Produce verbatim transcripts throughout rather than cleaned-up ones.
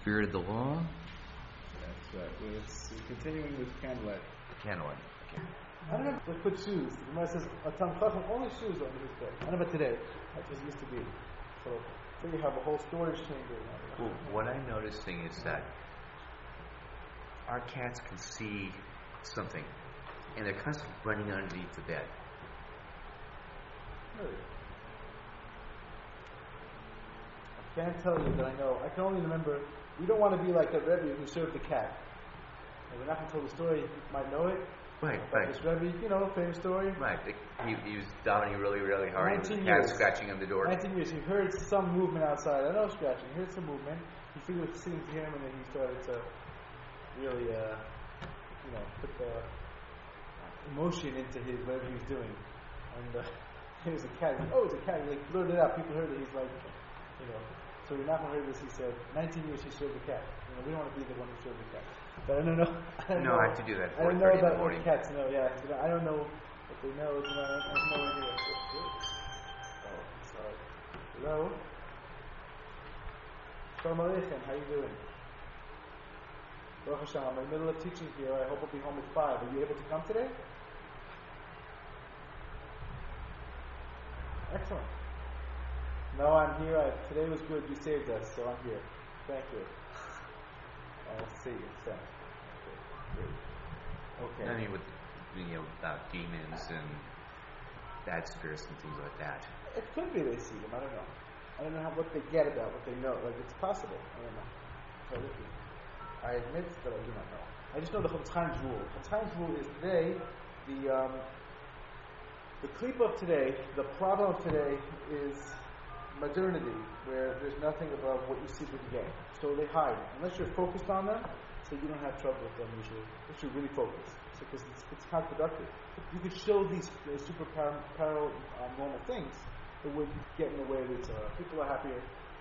Spirit of the Law? That's right. We're, we're continuing with candlelight. Candlelight. Okay. I don't know if they put shoes. The Gemara says, Atam Chacham, only shoes under his bed. I don't know about today. That just used to be. So, so you have a whole storage chamber. Well, what I'm noticing is that our cats can see something, and they're constantly running underneath the bed. Really? I can't tell you that I know. I can only remember, we don't want to be like a Rebbe who served the cat. And we're not going to tell the story, you might know it. Right, But right. this Rebbe, you know, famous story. Right. He, he was dominating really, really hard. and nineteen the cat years. scratching on the door. nineteen years, he heard some movement outside. I know scratching. He heard some movement. He figured it was sitting to him, and then he started to really, uh, you know, put the emotion into his whatever he was doing. And uh, it was a cat. He, oh, it's a cat. He like blurted it out. People heard it. He's like, you know. So we're not going to hear this. He said, nineteen years he served the cat. You know, we don't want to be the one who served the cat. But I don't know. I don't No, know. I have to do that I don't four know thirty in the about what morning. cats know. Yeah, you know, I don't know what they know. You know, I have no idea. Oh, sorry. Hello. Shalom Aleichem. How you doing? Baruch Hashem. I'm in the middle of teaching here. I hope I'll be home at five. Are you able to come today? Excellent. No, I'm here. I, today was good. You saved us, so I'm here. Thank you. I'll see you. Thanks. Okay. Great. Okay. I mean, with, you know, about demons and bad spirits and things like that. It could be they see them. I don't know. I don't know how, what they get about what they know. Like, it's possible. I don't know. So, listen, I admit that I do not know. I just know the Chofetz Chaim's rule. Chofetz Chaim's rule is today, the um, the clip of today, the problem of today is modernity, where there's nothing above what you see with the game. So they hide. Unless you're focused on them, so you don't have trouble with them usually. If you're really focused. Because so, it's, it's counterproductive. You could show these uh, super par- parallel uh, normal things, it would get in the way that uh, people are happier.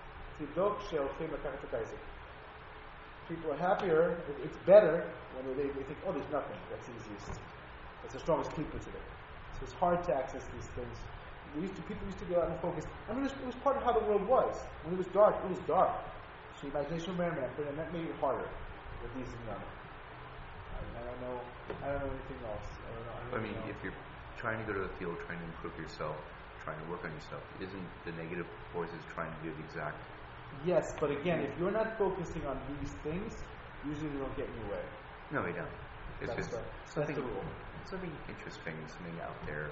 People are happier, it, it's better when they, they think, oh, there's nothing. That's the easiest. That's the strongest keeper today. So it's hard to access these things. We used to, people used to go out and focus. I mean, it was, it was part of how the world was. When it was dark, it was dark. So imagination ran rampant, and that made it harder. With these and none. I, I don't know. I don't know anything else. I don't know. I, don't I mean, know. if you're trying to go to the field, trying to improve yourself, trying to work on yourself, isn't the negative forces trying to do the exact? Yes, but again, if you're not focusing on these things, usually they don't get in your way. No, they don't. It's That's just right. something, That's the rule. something interesting, something out there.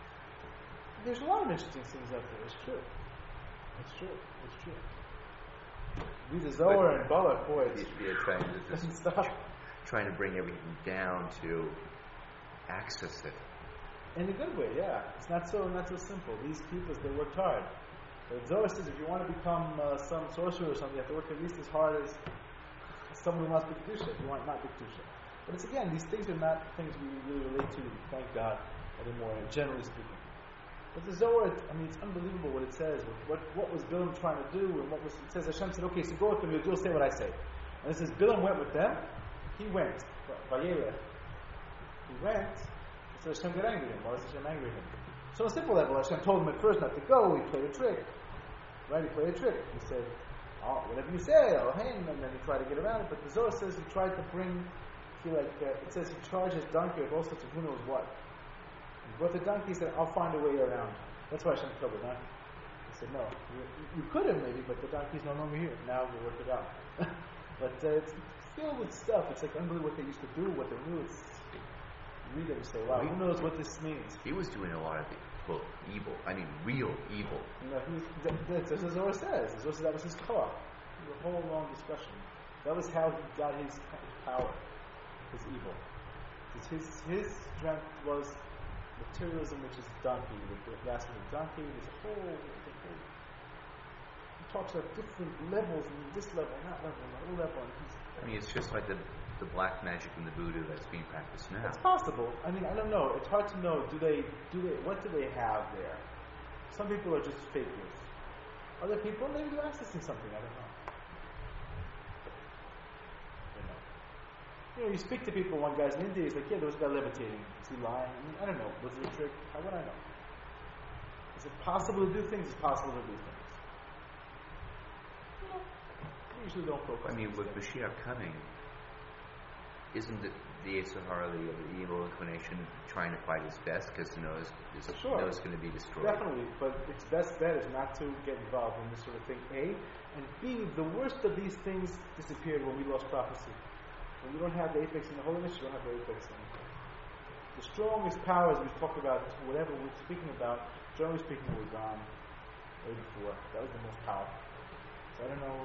There's a lot of interesting things out there. It's true. It's true. It's true. Read the Zohar and Balak, boy, it's You're trying to just doesn't stop. trying to bring everything down to access it. In a good way, yeah. It's not so not so simple. These people, they worked hard. But Zohar says if you want to become uh, some sorcerer or something, you have to work at least as hard as someone who wants to be Kedusha. If you want not be Kedusha. But it's again, these things are not things we really relate to, thank God, anymore, generally speaking. But the Zohar, I mean, it's unbelievable what it says. What what was Bilam trying to do, and what was it says? Hashem said, "Okay, so go with them. You'll say what I say." And it says Bilam went with them. He went. Vayelech. He went. So Hashem got angry with him. Why was Hashem angry with him? So on a simple level, Hashem told him at first not to go. He played a trick. Right? He played a trick. He said, "Oh, whatever you say, I'll hang." And then he tried to get around it. But the Zohar says he tried to bring. Feel like uh, it says he charged his donkey with all sorts of who knows what. He brought the donkey, he said, I'll find a way around. That's why Hashem killed the donkey. He said, no, you, you could have maybe, but the donkey's no longer here. Now we'll work it out. But uh, it's filled with stuff. It's like unbelievable what they used to do, what they knew. It's, you read it and say, wow, who knows what this means? He was doing a lot of, well, evil. I mean, real evil. You know, he was, that, that's what Zohar says. Zohar says that was his koach. It was a whole long discussion. That was how he got his, his power, his evil. His, his strength was materialism, which is donkey, the grasping of donkey. There's a whole, there's a whole. He talks about different levels, and this level, and that level, and that level. And he's, I mean, it's just like the the black magic and the voodoo that's being practiced now. it's possible. I mean, I don't know. It's hard to know. Do they? Do they? What do they have there? Some people are just fakers. Other people, maybe they're accessing something. I don't know. You know, you speak to people, one guy's in India, he's like, yeah, there was a guy levitating. Is he lying? I mean, I don't know. Was it a trick? How would I know? Is it possible to do things? It's possible to do things. You know, usually don't focus. I mean, on with these things. Mashiach coming, isn't the, the Yetzer Hara, the, the evil inclination, trying to fight his best because he knows it's, Sure. knows it's going to be destroyed? Definitely, but its best bet is not to get involved in this sort of thing, A. And B, the worst of these things disappeared when we lost prophecy. When you don't have the apex in the holiness, you don't have the apex in the The strongest powers we've talked about, whatever we're speaking about, generally speaking, were gone way before. That was the most powerful. So I don't know.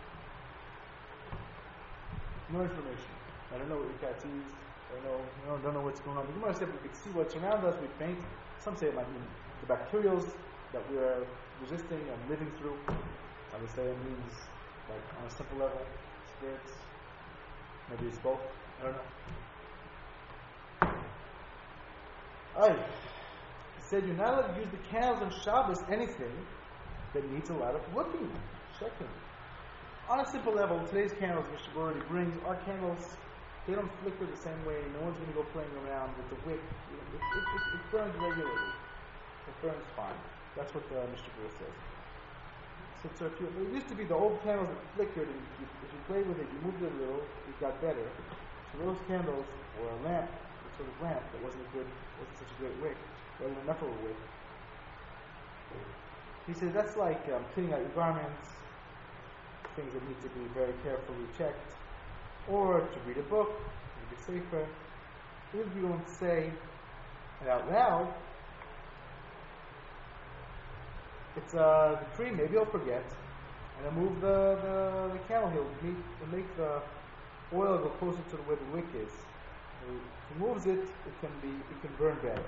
No information. I don't know what Ikat sees. I don't know, you know, don't know what's going on. The Gemara said we could see what's around us, we faint. Some say it might mean the bacterials that we're resisting and living through. Others say it means, like, on a simple level, spirits. Maybe it's both. I don't know. Aye. He said you're not allowed to use the candles on Shabbos, anything that needs a lot of looking, checking. On a simple level, today's candles, Mister already brings, our candles, they don't flicker the same way. No one's going to go playing around with the wick. It, it, it, it, it burns regularly. It burns fine. That's what uh, Mister Brewer says. So, so if you, it used to be the old candles that flickered, and if you, if you played with it, you moved it a little, it got better. So those candles, or a lamp, a sort of lamp that wasn't a good, wasn't such a great wick, wasn't enough of a wick. He says that's like um, cleaning out your garments, things that need to be very carefully checked, or to read a book, read a sefer. If you don't say it out loud, it's a decree. Maybe he'll forget, and he'll move the, the, the candle. He'll make, he'll make the oil go closer to where the wick is. If he moves it, it can be it can burn better.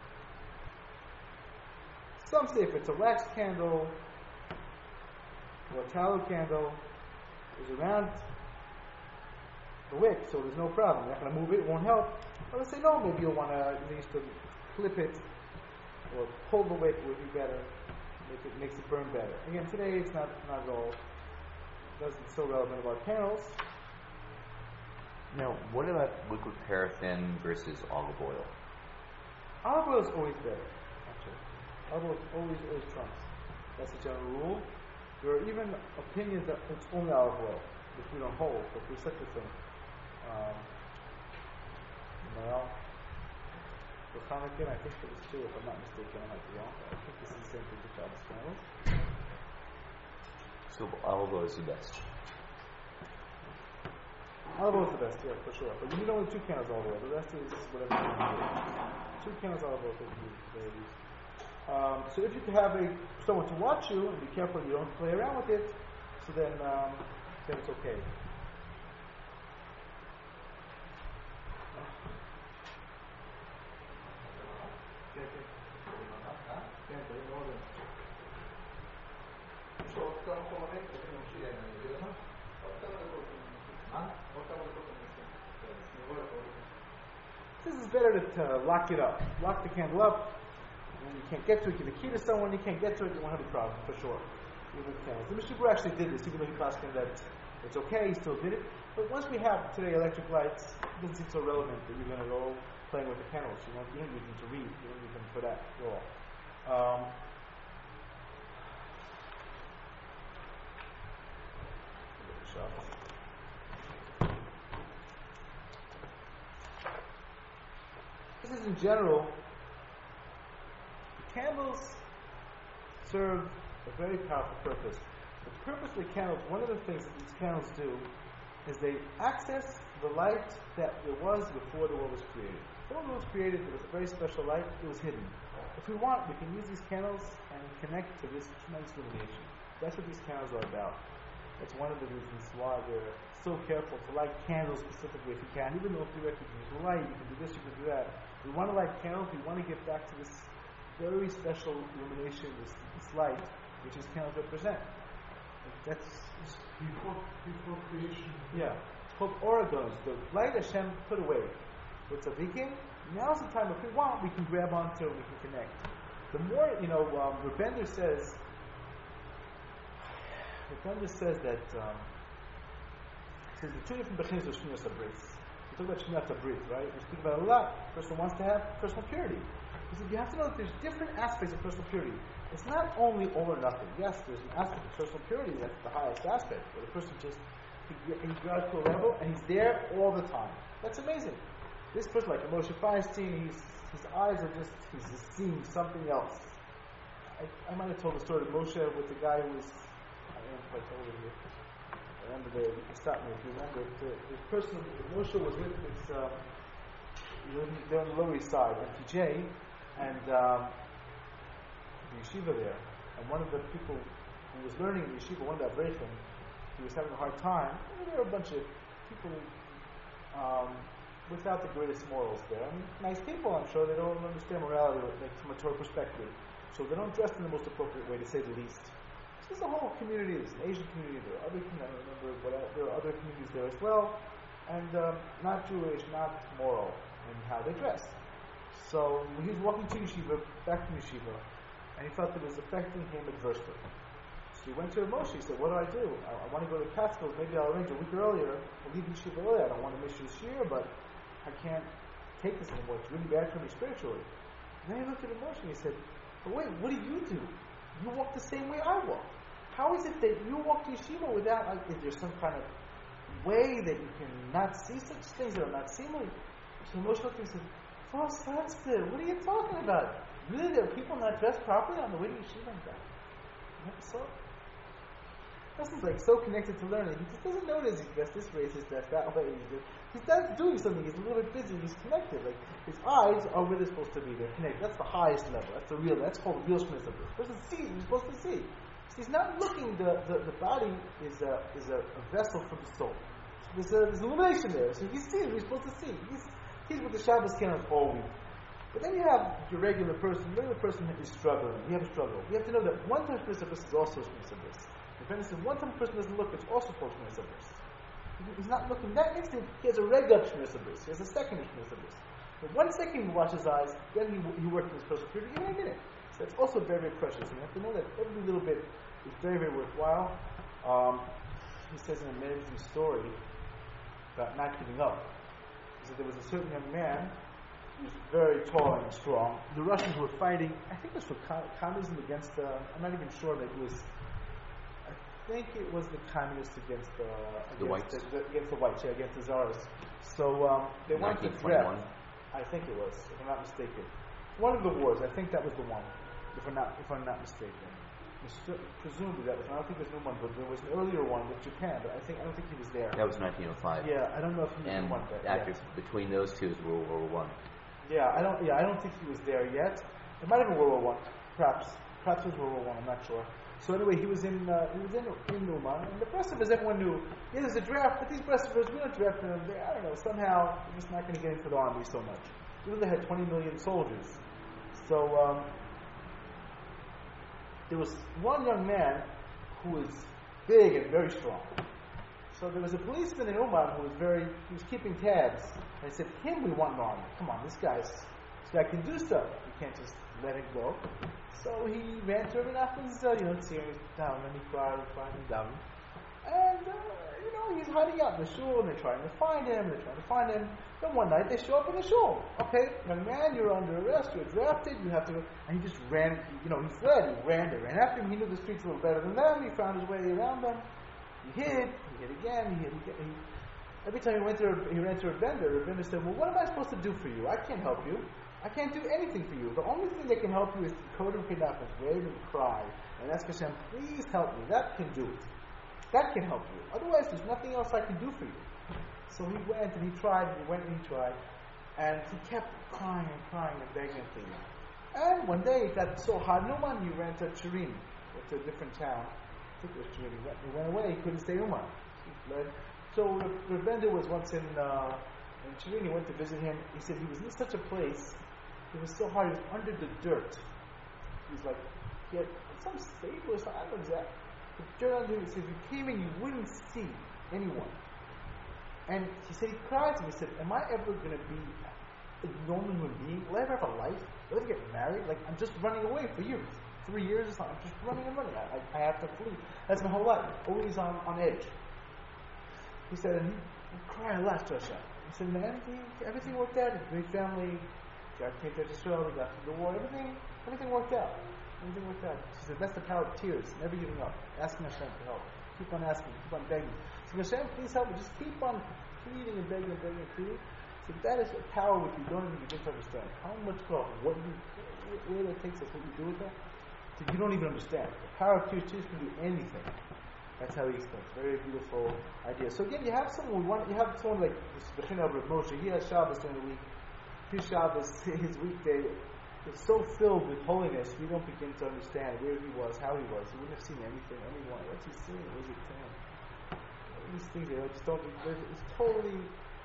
Some say if it's a wax candle or a tallow candle, is around the wick, so there's no problem. You're not going to move it; it won't help. Others say no. Maybe you'll want to at least to clip it or pull the wick would be better. Make it makes it burn better. Again, today it's not not at all. It doesn't so relevant about candles. Now, what about liquid paraffin versus olive oil? Olive oil is always better. Actually, olive oil always always trumps. That's the general rule. There are even opinions that it's only olive oil, which we don't hold, but there's such a thing. Um, well, for Hanukkah, I think there was two, if I'm not mistaken, I might be wrong. I think this is the same thing for Shabbos candles. So olive oil is the best. Olive oil is the best, yeah, for sure. But you need only two candles olive oil. The rest is whatever you need. Two candles olive oil is very easy. Um, so if you can have a someone to watch you and be careful you don't play around with it, so then um, then it's okay. This is better to uh, lock it up. Lock the candle up. When you can't get to it, give a key to someone. You can't get to it, you won't have a problem, for sure. Even with candles. The Mishnah Berurah actually did this, even though he passed in that it's okay, he still did it. But once we have today electric lights, it doesn't seem so relevant that you're going to go playing with the candles. You don't, you don't need them to read. You don't need them for that at all. Um, This is in general. The candles serve a very powerful purpose. The purpose of the candles, one of the things that these candles do, is they access the light that there was before the world was created. Before the world was created, there was a very special light. It was hidden. If we want, we can use these candles and connect to this tremendous illumination. That's what these candles are about. That's one of the reasons why we're so careful to light candles specifically if you can. Even though if you can use the light, you can do this, you can do that. We want to light candles. We want to get back to this very special illumination, this, this light, which these candles represent. That's before before creation. Yeah, it's called oragons. The light Hashem put away. With tzaddikim, now's the time. If we want, we can grab onto it. We can connect. The more you know, um, Rebender says. Rebender says that um, says the two different bechinos of Shmiras Habrit. We talk about Shmiras Habrit, right? We speak about it a lot. Person wants to have personal purity. He said, you have to know that there's different aspects of personal purity. It's not only all or nothing. Yes, there's an aspect of personal purity that's the highest aspect, where the person just, he, he got to a level and he's there all the time. That's amazing. This person, like Moshe Feinstein, he's, his eyes are just, he's just seeing something else. I, I might have told the story of Moshe with the guy who was, I don't know if I told it here. I remember the, you can stop me if you remember. The, the person, Moshe was with this, um, they're on the Lower East Side, M T J, and um, the yeshiva there. And one of the people who was learning in the yeshiva, one of the Avrechim, he was having a hard time. And there were a bunch of people um, without the greatest morals there. I mean, nice people, I'm sure. They don't understand morality like, from a Torah perspective. So they don't dress in the most appropriate way, to say the least. So there's a whole community. There's an Asian community. There are other communities. I don't remember, but there are other communities there as well. And um, not Jewish, not moral in how they dress. So he was walking to yeshiva, back from yeshiva, and he felt it was affecting him adversely. So he went to Moshe. He said, what do I do? I, I want to go to Catskills. Maybe I'll arrange a week earlier. I'll leave yeshiva early. I don't want to miss this year, but I can't take this anymore. It's really bad for me spiritually. And then he looked at Moshe and he said, but wait, what do you do? You walk the same way I walk. How is it that you walk to yeshiva without, like, is there some kind of way that you can not see such things that are not seemly? So Moshe looked and said, false pastor, what are you talking about? Really, there are people not dressed properly on the way to yeshiva and that? So, Justin's like so connected to learning. He just doesn't notice he's dressed this way, he's dressed that way. He's, he's not doing something. He's a little bit busy. He's connected. Like his eyes are where they're supposed to be. They're connected. That's the highest level. That's the real. That's called real shmitzvah. The person sees. He's supposed to see. So he's not looking. The, the, the body is a is a, a vessel for the soul. So there's a, there's illumination there. So he's seeing. He's supposed to see. He's he's with the Shabbos canon all week. But then you have your regular person. The regular person is struggling. You have a struggle. You have to know that one time shmitzvah is also shmitzvah. Depending on one time a person doesn't look, it's also called shmitzvah. He's not looking. That instant, he has a regular shmitzvah. He has a second shmitzvah. But one second he washes his eyes, then he, he works in his personal purity, even a minute. So that's also very, very precious. And you have to know that every little bit is very, very worthwhile. Um, he says in a amazing story about not giving up. He said there was a certain young man who was very tall and strong. The Russians were fighting, I think it was for communism against, uh, I'm not even sure, maybe it was, I think it was the communists against, uh, against the whites. The, the, against the whites, yeah, against the Tsars. So um, they wanted to draft. I think it was, if I'm not mistaken. One of the wars, I think that was the one, if I'm not, if I'm not mistaken. Presumably that was, I don't think there's no one, but there was an earlier one with Japan, but I think I don't think he was there. That was nineteen oh five. Yeah, I don't know if he was and the one there. after Yes. between those two is World War One. Yeah, I don't. Yeah, I don't think he was there yet. It might have been World War One, perhaps. Perhaps it was World War One. I'm not sure. So anyway, he was in uh, he was in in Numa, and the Brestavers, everyone knew. Yeah, there's a draft, but these Brestavers, we don't draft them. They, I don't know. Somehow, we're just not going to get into the army so much. Even though they had twenty million soldiers, so um, there was one young man who was big and very strong. So there was a policeman in Uman who was very, he was keeping tabs. And I said, him we want in the army. Come on, this guy's, this guy can do stuff. You can't just let him go. So he ran to him and happens, uh, you know, tearing down, and he cried, cried him down. And, uh, you know, he's hiding out in the shul, and they're trying to find him, they're trying to find him. Then one night they show up in the shul. Okay, young man, you're under arrest, you're drafted, you have to go. And he just ran, you know, he fled, he ran, they ran after him, he knew the streets a little better than them, he found his way around them. He hid, he hid again, he hid again. He, every time he went to, he ran to a vendor, a vendor said, well, what am I supposed to do for you? I can't help you. I can't do anything for you. The only thing that can help you is to go to Kedafis, wave and cry, and ask Hashem, please help me. That can do it. That can help you. Otherwise, there's nothing else I can do for you. So he went and he tried, and he went and he tried, and he kept crying and crying and begging and pleading. And one day it got so hard, no one, he ran to Chirin, went to a different town. I think it was Chirin. He went, he went away, he couldn't stay in Uman. He fled. So Rebenda was once in, uh, in Chirin, he went to visit him. He said he was in such a place, it was so hard, he was under the dirt. He was like, he had some stable or something, I don't know exactly. The dirt under him, he said, if you came in, you wouldn't see anyone. And he said, he cried to me, he said, am I ever going to be a normal human being? Will I ever have a life? Will I ever get married? Like, I'm just running away for years. Three years or something. I'm just running and running. I, I, I have to flee. That's my whole life. Always on, on edge. He said, and he, he cried a lot to Hashem. He said, man, everything, everything worked out. He had a great family. God came to Israel, we got through the war, everything, everything worked out. Everything worked out. She said, that's the power of tears, never giving up, asking Hashem for help. Keep on asking, keep on begging. So Hashem, please help me. Just keep on pleading and begging and begging and pleading. So that is a power which we don't even begin to understand. How much God, what you, where that takes us, what you do with that, so you don't even understand. The power of tears, tears can do anything. That's how he explains. Very beautiful idea. So again, you have someone, we want, you have someone like the Bechina of Rav Moshe. He has Shabbos during the week. His Shabbos, his weekday, is so filled with holiness, we don't begin to understand where he was, how he was. He wouldn't have seen anything, anyone. What's he seeing? What is he saying? These things, they just don't, it's totally,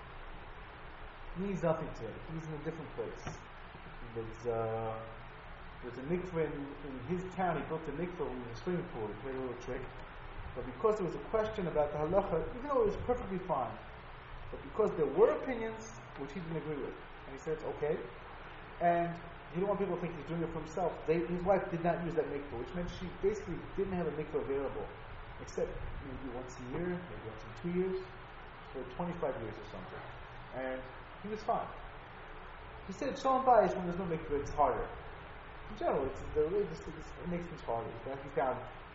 means nothing to him. He's in a different place. There's, uh, there's a mikveh in, in his town. He built a mikveh with a swimming pool. He played a little trick. But because there was a question about the halacha, even though it was perfectly fine, but because there were opinions which he didn't agree with, and he said it's okay, and he didn't want people to think he's doing it for himself. They, his wife did not use that mikveh, which meant she basically didn't have a mikveh available, except maybe once a year, maybe once in two years, for twenty-five years or something. And he was fine. He said, Shalom Bayis, when there's no mikveh, it's harder. In general, it's, the religious, it makes things harder. He found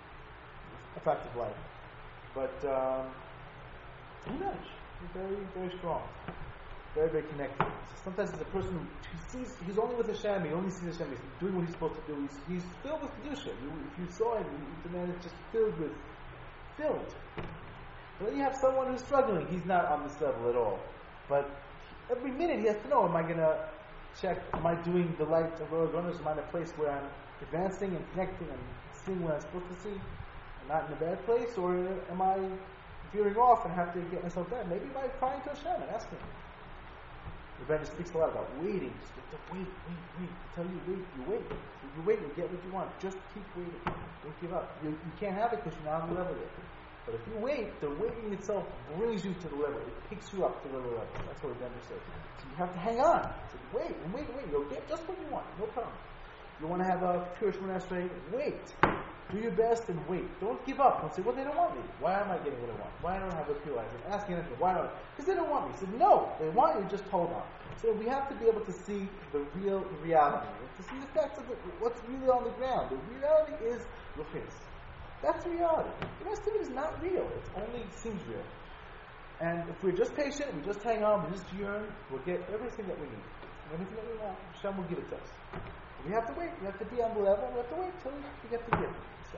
a fact of life. But, um, who knows? He's very, very strong. Very, very connected. So sometimes as a person who sees, he's only with Hashem, he only sees Hashem, he's doing what he's supposed to do, he's, he's filled with Kedusha. You, if you saw him, you, the man is just filled with, filled. But then you have someone who's struggling, he's not on this level at all. But every minute he has to know, am I going to check, am I doing the light of Rosh Hashanah? Am I in a place where I'm advancing and connecting and seeing what I'm supposed to see? I'm not in a bad place? Or am I veering off and have to get myself there? Maybe by crying to Hashem and asking him. The Rebbe speaks a lot about waiting. Just have to wait, wait, wait. I tell you, wait, you wait. If you wait, you get what you want. Just keep waiting. Don't give up. You, you can't have it because you're not on the level yet. But if you wait, the waiting itself brings you to the level. It picks you up to the level. That's what the Rebbe says. So you have to hang on. So wait, and wait, wait. You'll get just what you want. No problem. You want to have a pure Shemona Esrei? Wait. Do your best and wait. Don't give up. Don't say, well, they don't want me. Why am I getting what I want? Why don't I have a pure eyes? I'm asking them, why not? Because they don't want me. He said, no, they want you, just hold on. So we have to be able to see the real reality. To see the facts of it, what's really on the ground. The reality is Ruchis. That's the reality. The rest of it is not real. It only seems real. And if we're just patient, we just hang on, we just yearn, we'll get everything that we need. And everything that we want, Hashem will give it to us. We have to wait. We have to be on the level. We have to wait till we get the gift. Okay.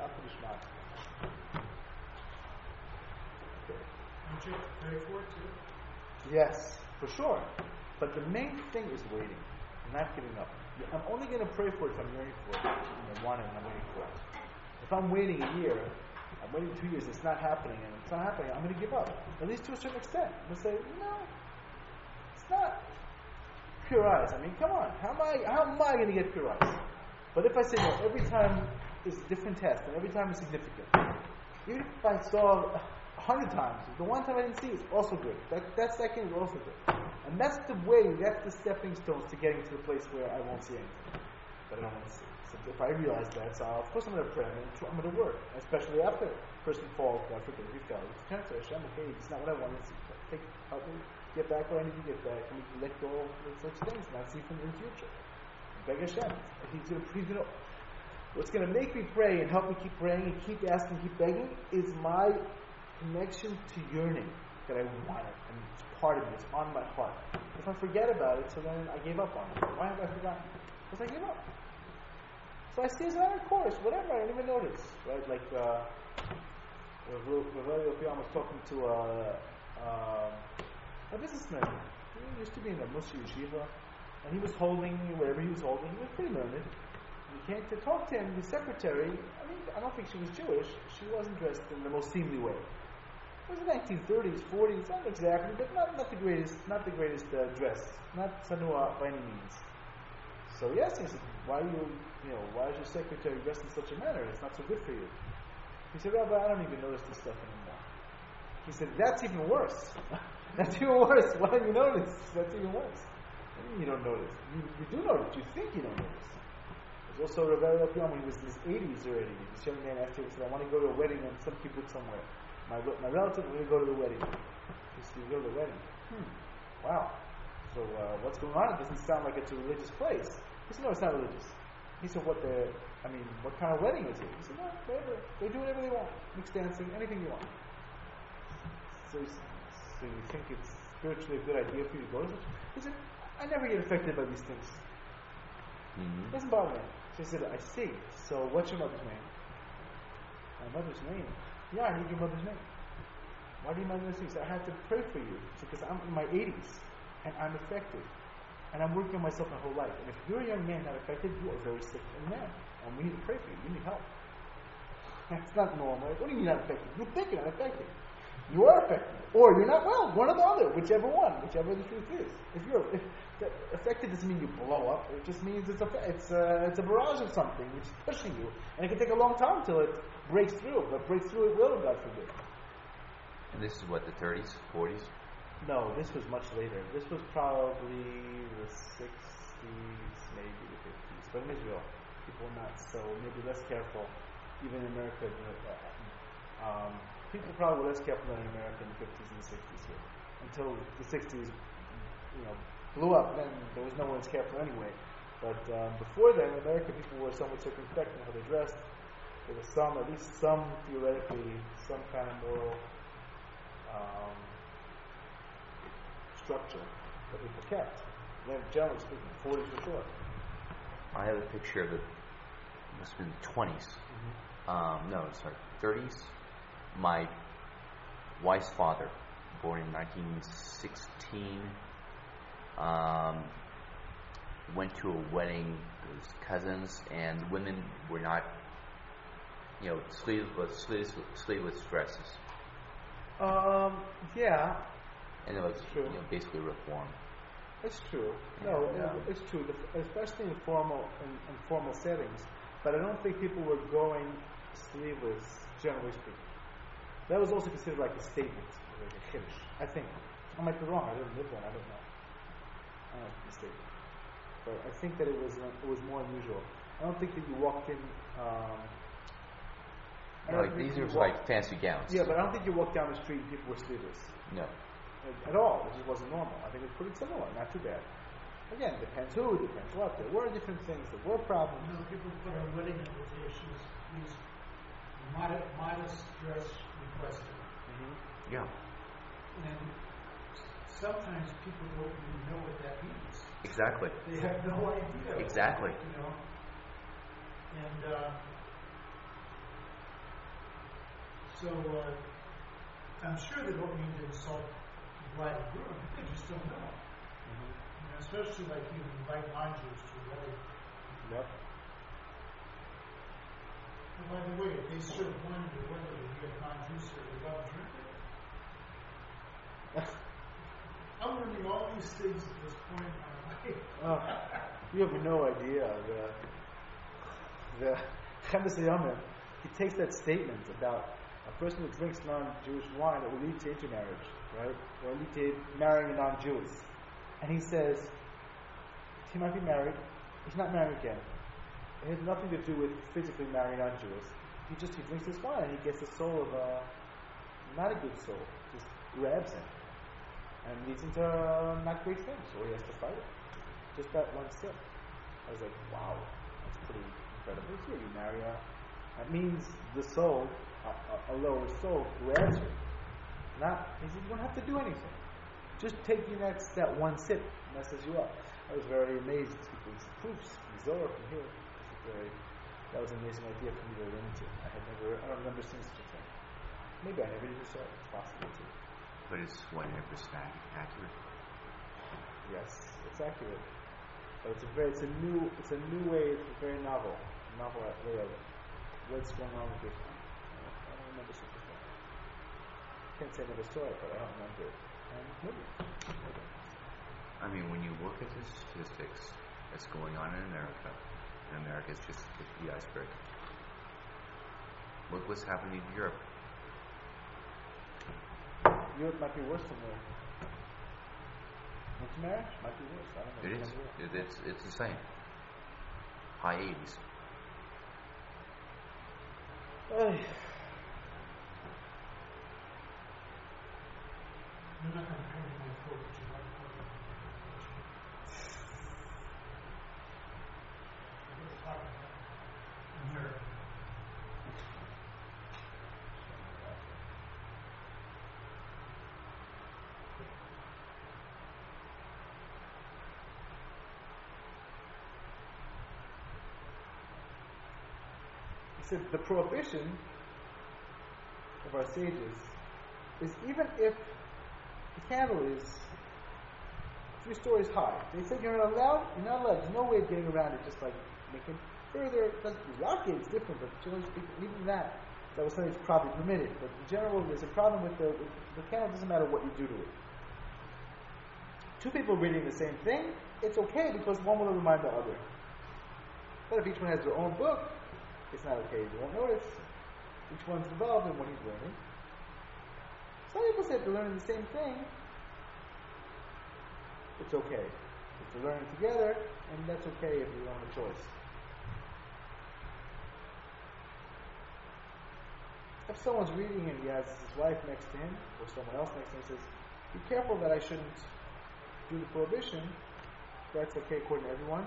And you have to pay for it too? Yes, for sure. But the main thing is waiting, not giving up. I'm only going to pray for it if I'm yearning for it. I want it and I'm waiting for it. If I'm waiting a year, I'm waiting two years, it's not happening, and it's not happening, I'm going to give up. At least to a certain extent. I'm going to say, no, it's not pure eyes. I mean, come on. How am I, how am I going to get pure eyes? But if I say, no, every time is a different test, and every time is significant. Even if I saw a hundred times, the one time I didn't see is also good. That that second is also good. And that's the way, that's the stepping stones to getting to the place where I won't see anything. But I don't want to see. So if I realize that, so of course I'm going to pray, I'm going to, I'm going to work. Especially after a person falls, God forbid, he fell. It's a chance to Hashem, okay, it's not what I want to see. Take, help me get back what I need to get back. And we can let go of such things, not see from the future. Beg Hashem. He's going to, he's going to, what's going to make me pray and help me keep praying and keep asking, keep begging, is my connection to yearning, that I want it, and it's part of me, it's on my heart. If I forget about it, so then I gave up on it. Why have I forgotten? Because I gave up. So I stay on a course, whatever, I didn't even notice. Right? Like, uh, Rav Yopiam was talking to a, uh, a businessman. He used to be in a Muslim yeshiva. And he was holding, whatever he was holding, he was pretty learned. He came to talk to him, the secretary, I mean, I don't think she was Jewish, she wasn't dressed in the most seemly way. It was the nineteen thirties, forties, not exactly, but not, not the greatest, not the greatest uh, dress, not sanua by any means. So he asked him, he said, why you, you know, why is your secretary dressed in such a manner? It's not so good for you. He said, Rabbi, I don't even notice this stuff anymore. He said, that's even worse. That's even worse. Why don't you notice? That's even worse. You don't notice. You, you do notice. You think you don't notice. There's also Rav Yopiam, he was in his eighties already. This young man asked him, he said, I want to go to a wedding in some kibbutz somewhere. My my relative, we're going to go to the wedding. He said, you go to the wedding? Hmm. Wow. so uh, what's going on? It doesn't sound like it's a religious place. He said, no, it's not religious. He said, what the, I mean, what kind of wedding is it? He said, no, whatever. They do whatever they want. Mixed dancing, anything you want. So, he, so you think it's spiritually a good idea for you to go to such? He said, I never get affected by these things. Mm-hmm. It doesn't bother me. She said, I see. So what's your mother's name? My mother's name? Yeah, I need your mother's name. Why do you mind this? He said, I have to pray for you. Because I'm in my eighties and I'm affected. And I'm working on myself my whole life. And if you're a young man not affected, you are very sick young man. And we need to pray for you. You need help. That's not normal. What do you mean not affected? You're thinking not affected. You are affected. Or you're not well. One or the other. Whichever one. Whichever the truth is. If you're if, affected doesn't mean you blow up. It just means it's a, it's a, it's a barrage of something which is pushing you. And it can take a long time till it breaks through. But breaks through it will, God forbid. And this is what, the thirties, forties? No, this was much later. This was probably the sixties, maybe the fifties. But in Israel, people were not so, maybe less careful. Even in America, um, people probably were less careful than in America in the fifties and the sixties here. Until the sixties, you know, blew up, then there was no one as careful anyway. But um, before then, in America, people were somewhat circumspect in how they dressed. There was some, at least some, theoretically, some kind of moral um, structure that people kept. Then, generally speaking, forties for sure. I have a picture of the, must have been the twenties. Mm-hmm. Um, no, sorry, thirties. My wife's father, born in nineteen sixteen, um, went to a wedding with his cousins, and the women were not, you know, sleeveless, sleeveless, sleeveless dresses. Um, yeah, And it was, True. you know, basically reform. it's true. No, Yeah. it's true, the- especially in formal in, in formal settings. But I don't think people were going sleeveless, generally speaking. That was also considered like a statement, like a chiddush. I think. I might be wrong. I didn't live there. I don't know. I don't know if it's a statement. But I think that it was uh, it was more unusual. I don't think that you walked in. Um, I don't Like, think these you are walk- like fancy gowns. Yeah, but I don't think you walked down the street and people were sleeveless. No. At all. It just wasn't normal. I think it's pretty similar. Not too bad. Again, depends who, depends what. There were different things. There were problems. You know, people put on wedding invitations these modest, modest dress requested. Mm-hmm. Yeah. And sometimes people don't even know what that means. Exactly. They have no idea. Exactly. You know. And uh, so uh, I'm sure they don't mean to insult the bride and groom. They just don't know. Mm-hmm. You know, especially like you invite non-Jews to a wedding. Yep. And by the way, if they serve wine at the wedding and you have non-Jews here, they don't drink it. I'm learning all these things at this point in my life. Oh, you have no idea. The the Chemes Yomim, he takes that statement about a person who drinks non-Jewish wine that will lead to intermarriage, right? Or lead to marrying a non-Jews. And he says he might be married, he's not married again. It has nothing to do with physically marrying non-Jews. He just he drinks this wine and he gets the soul of a not a good soul, just grabs him and leads into uh, not great things, so he has to fight it. Just that one sip. I was like, wow, that's pretty incredible. It's here, you marry a, that means the soul, a, a, a lower soul, grabs you. Not, he said, you don't have to do anything. Just taking that, that one sip messes you up. I was very amazed to see these proofs, Zohar from here. Very, that was an amazing idea for me to learn into. I had never, I don't remember seeing such a thing. Maybe I never even saw it. It's possible too. But it's one hundred percent accurate. Yes, it's accurate. But it's a very, it's a new, it's a new way. It's a very novel, novel way of what's going on with this. I don't, I don't remember such a thing. Can't say I never saw it, but I don't remember it. And maybe, maybe. I mean, when you look at the statistics that's going on in America, and America is just the iceberg. Look what's happening in Europe. Europe might be worse than there. Intermarriage might be worse. I don't know. It is. It, it's it's the same. High eighties. Ay. You're not going to come to my quote, but you like quote. said the prohibition of our sages is even if the candle is three stories high. They said you're not allowed, you're not allowed, there's no way of getting around it, just like making further, it doesn't, rocket is different, but generally speaking, even that, that was something that's probably permitted. But in general, there's a problem with the, with the candle, doesn't matter what you do to it. Two people reading the same thing, it's okay because one will remind the other. But if each one has their own book, it's not okay, you won't notice. Each one's involved in what he's learning. Some people say if they're learning the same thing, it's okay. If they're learning together, and that's okay if you don't have a choice. If someone's reading and he has his wife next to him, or someone else next to him, says, be careful that I shouldn't do the prohibition, that's okay according to everyone.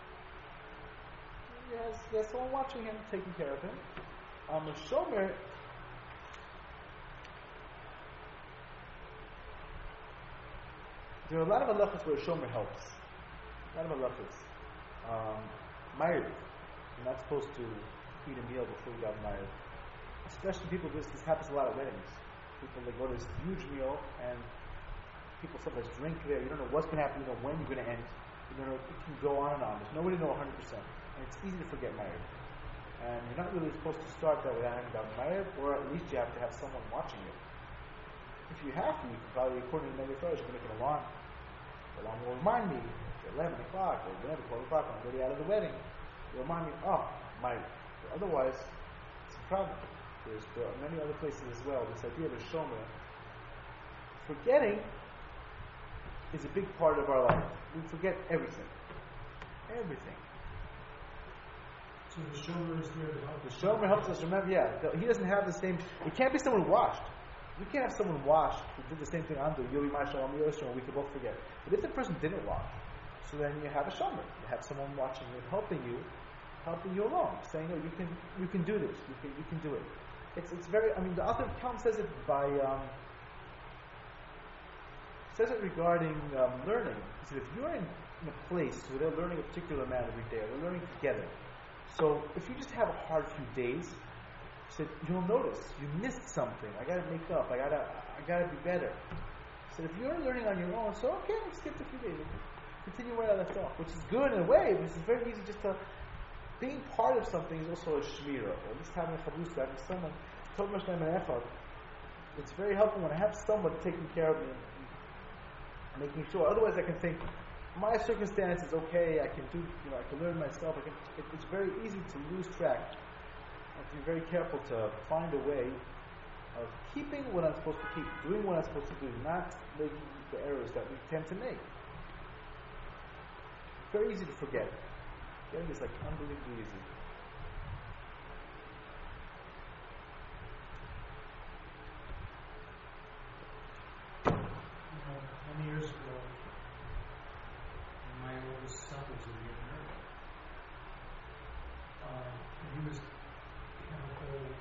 He has, he has someone watching him, taking care of him. Um, a shomer, there are a lot of halachas where a shomer helps. A lot of halachas. Um, Ma'ariv, you're not supposed to eat a meal before you have Ma'ariv. Especially people, this, this happens a lot at weddings. People, they go to this huge meal and people sometimes drink there. You don't know what's going to happen, you don't know when you're going to end. You don't know, it can go on and on. There's nobody to know one hundred percent. And it's easy to forget Ma'ariv. And you're not really supposed to start that without having done Ma'ariv, or at least you have to have someone watching you. If you have to, you can probably, according to many authorities, you can make an alarm. The alarm will remind me at eleven o'clock or whenever, twelve o'clock, when I'm already out of the wedding. It'll remind me, oh, Ma'ariv. Otherwise, it's a problem. There's, there are many other places as well. This idea of a shomer, forgetting is a big part of our life. We forget everything. Everything. So the shomer is there to help. The shomer helps us remember, yeah. The, he doesn't have the same, it can't be someone washed. You can't have someone washed who did the same thing I'm doing. You'll be my shomer, I'm your shomer, we can both forget. But if the person didn't wash, so then you have a shomer. You have someone watching you, helping you, helping you along, saying, oh, you can you can do this, you can you can do it. It's it's very, I mean, the author of Kelm says it by, um, says it regarding um, learning. He said if you're in, in a place where they're learning a particular amount every day, they're learning together. So if you just have a hard few days, he said you'll notice you missed something. I got to make up. I gotta I gotta be better. He said if you're learning on your own, so okay, let's skip a few days. Continue where I left off, which is good in a way, but it's very easy just to. Being part of something is also a shmira, or at least having a chavus, having someone, it's very helpful when I have someone taking care of me and making sure. Otherwise, I can think, my circumstance is okay, I can do, you know, I can learn myself. I can, it, it's very easy to lose track. I have to be very careful to find a way of keeping what I'm supposed to keep, doing what I'm supposed to do, not making the errors that we tend to make. It's very easy to forget. Getting is like unbelievably easy. You know, many years ago, when my oldest son was getting married, uh, he was had a whole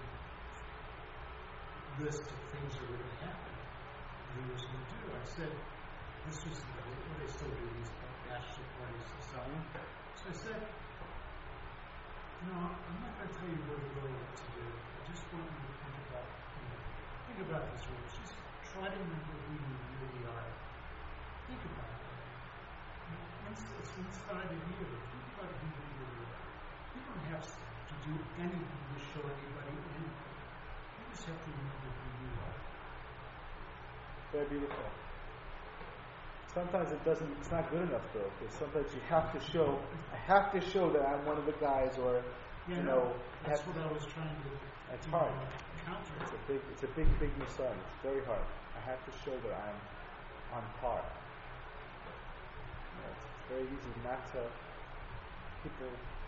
list of things that were going to happen. That he was going to do. I said, this was what they still do these bachelor parties and stuff. So I said, no, I'm not going to tell you where to go or what to do. I just want you to think about, you know, think about this word. Just try to remember who you really are. Think about it. It's, it's inside of you. Think about who you really are. You don't have to do anything to show anybody anything. You just have to remember who you are. Very beautiful. Sometimes it doesn't, it's not good enough though, because sometimes you have to show, I have to show that I'm one of the guys, or, yeah, you no, know. that's have, what I was trying to It's hard. counter. It's a big, it's a big, big miside. It's very hard. I have to show that I'm on par. You know, it's, it's very easy not to, people,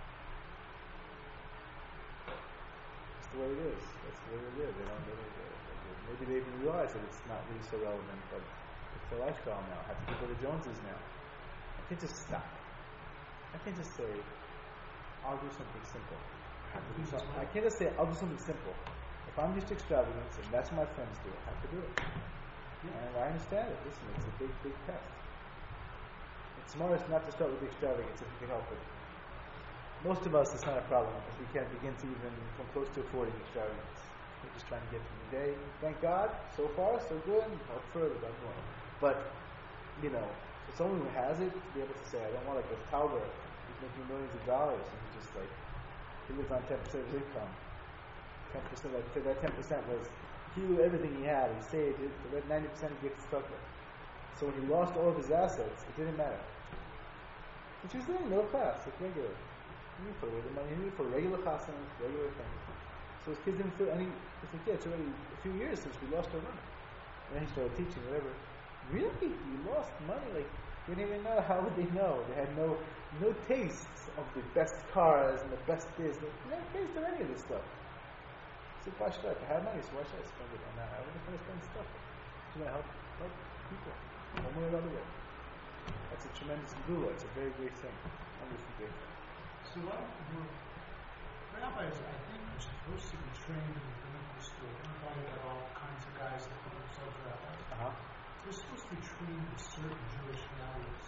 it's the way it is. That's the way it is. They don't, they don't, they don't, maybe they even realize that it's not really so relevant, but it's the lifestyle now. I have to go to the Joneses now. I can't just stop. I can't just say, I'll do something simple. I have to do something. I can't just say, I'll do something simple. If I'm used to extravagance, and that's what my friends do, I have to do it. Yeah. And I understand it. Listen, it's a big, big test. It's smartest not to start with the extravagance if you can help it. most of us, it's not a problem because we can't begin to even come close to affording extravagance. We're just trying to get through the day. Thank God, so far, so good. Hope further, God willing. But, you know, for someone who has it, to be able to say, I don't want like a Tauber who's making millions of dollars and he just like, he lives on ten percent of his income. ten percent, like, that ten percent was, he knew everything he had, he saved it, the ninety percent he gets stuck with. So when he lost all of his assets, it didn't matter. Which is in middle class, like regular. He knew for the money, he knew for regular chassan, regular things. So his kids didn't feel any, it's like, yeah, it's already a few years since we lost our money. And then he started teaching, whatever. Really? You lost money? Like, they didn't even know. How would they know? They had no no tastes of the best cars and the best this. They didn't taste of any of this stuff. So why should I? I have money, so why should I spend it on that? I don't want to spend stuff. Should I help, help people? One way or another way. That's a tremendous gula. It's a very great thing. Obviously great thing. So I don't know. Rabbis, I think, are supposed to be trained in the rabbinical school. I'm talking about all kinds of guys that call themselves rabbis. Uh-huh. They're supposed to be trained in certain Jewish values.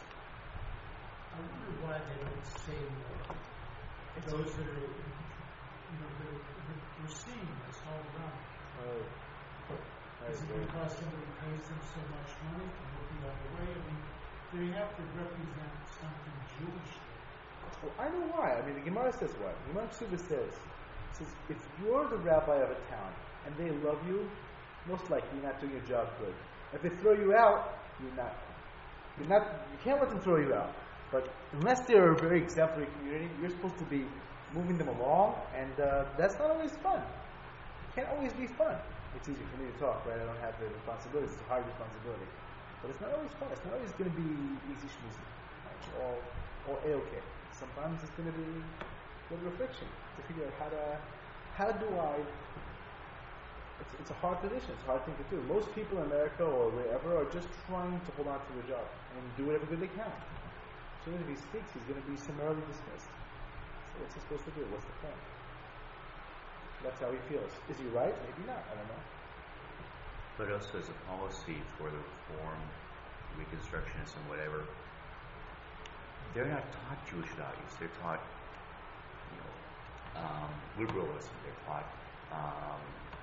I wonder why they don't say more. It's Those that are, you know, they're, they're seeing this all around. Oh. Is it because somebody pays them so much money to look the other way? I mean, they have to represent something Jewish there. Well, I know why. I mean, the Gemara says what? The Gemara Ksuba says, says, if you're the rabbi of a town and they love you, most likely you're not doing your job good. If they throw you out, you're not. You're not. You can't let them throw you out. But unless they're a very exemplary community, you're supposed to be moving them along, and uh, that's not always fun. It can't always be fun. It's easy for me to talk, right? I don't have the responsibility. It's a hard responsibility. But it's not always fun. It's not always going to be easy schmeezy. Right? All, all A-okay. Sometimes it's going to be a little reflection to figure out how to, how do I, it's, it's a hard position. It's a hard thing to do. Most people in America or wherever are just trying to hold on to their job and do whatever good they can. As soon as he speaks, he's going to be summarily dismissed. So what's he supposed to do? What's the point? That's how he feels. Is he right? Maybe not. I don't know. But also as a policy for the Reform, Reconstructionists, and whatever, they're not taught Jewish values. They're taught, you know, um, liberalism. They're taught. Um,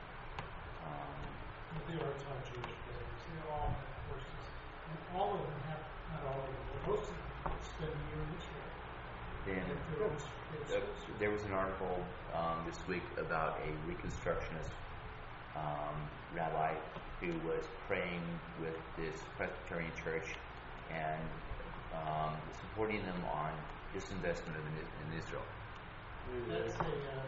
um, But they are taught Jewish values. They all have courses. And all of them have, not all of them, but most of them spend a year in Israel. and uh, there was an article um, this week about a Reconstructionist um, rabbi who was praying with this Presbyterian church and um, supporting them on disinvestment in, in Israel. That's a uh,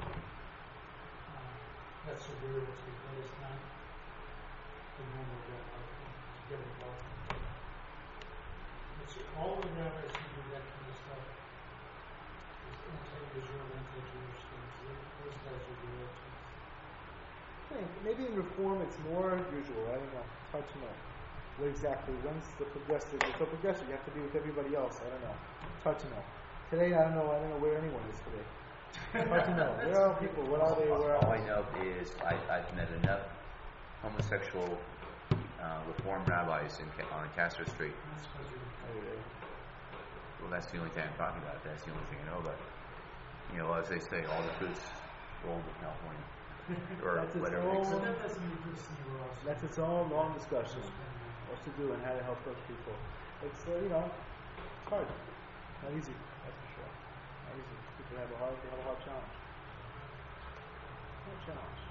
uh, that's a rarity, but it's not the normal rabbi to get involved. It's all the rabbis who do that kind of stuff. It's anti-Israel, anti-Jewish things. Those guys are the rarity. I think maybe in Reform it's more usual. I don't know. It's hard to know. What exactly? When's the progressive? It's so progressive. You have to be with everybody else. I don't know. It's hard to know. Today, I don't know. I don't know where anyone is today. It's hard to know. Where are people? What are they? Where are All I know is I, I've met enough homosexual uh, Reform rabbis in, on Castro Street. That's because you're Well, that's the only thing I'm talking about. That's the only thing I know about. You know, as they say, all the fruits roll to California. Or That's its whatever. own- makes So sense. that doesn't exist anywhere else. That's its own long discussion. What to do and how to help those people. It's uh, you know, it's hard. Not easy. That's for sure. Not easy. People have a hard, they have a hard challenge. Hard challenge.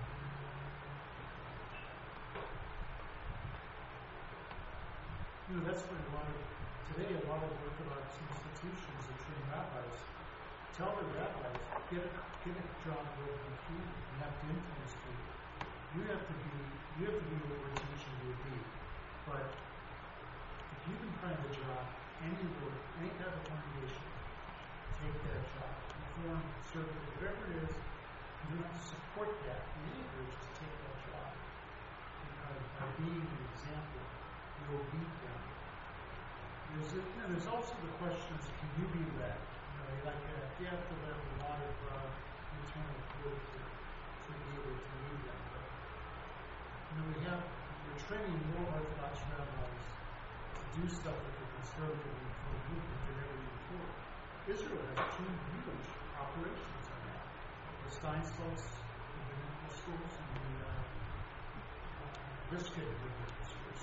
You know, that's what a lot of, today a lot of Orthodox institutions that train rabbis tell their rabbis, get a, get a job where you can, you have to influence people. You have to be, you have to be what we're teaching you to be. But if you can find a job anywhere, any type of congregation, take that job. Reform, conservative, whatever it is, you don't have to support that in any way, just take that job. Because by being an example, you'll beat them. There's, a, you know, there's also the questions, can you be led? You know, like uh, you have to let a lot of uh, internal good to, to be able to lead them. But, you know, we have, we're training more Orthodox rabbis to do stuff with the conservative and reform movement than ever before. Israel has two huge operations on that. The Steins folks in the medical schools and the uh, Riskin medical schools.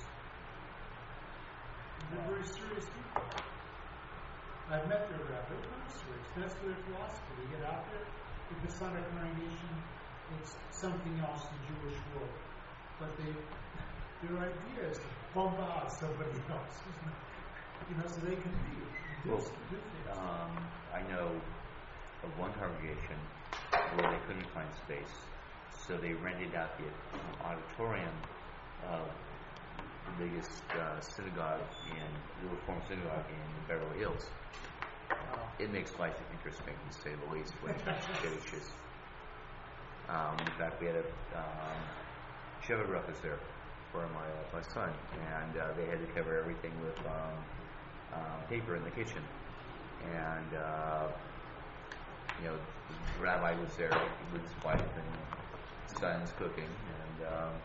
And they're very serious people. I've met their rabbi, they're very serious. That's their philosophy. They get out there, the Masonic Nation, it's something else in Jewish world. But they, their idea is to bombard somebody else. You know, so they can be. Well, um, I know of one congregation where they couldn't find space, so they rented out the auditorium of the biggest uh, synagogue in the Reform synagogue in Beverly Hills. Wow. It makes life interesting, to say the least, when Jewish. Um, in fact, we had a um, Shabbat ruckus there for my uh, my son, and uh, they had to cover everything with um, um, paper in the kitchen. And uh, you know, the rabbi was there with his wife and sons cooking, and um,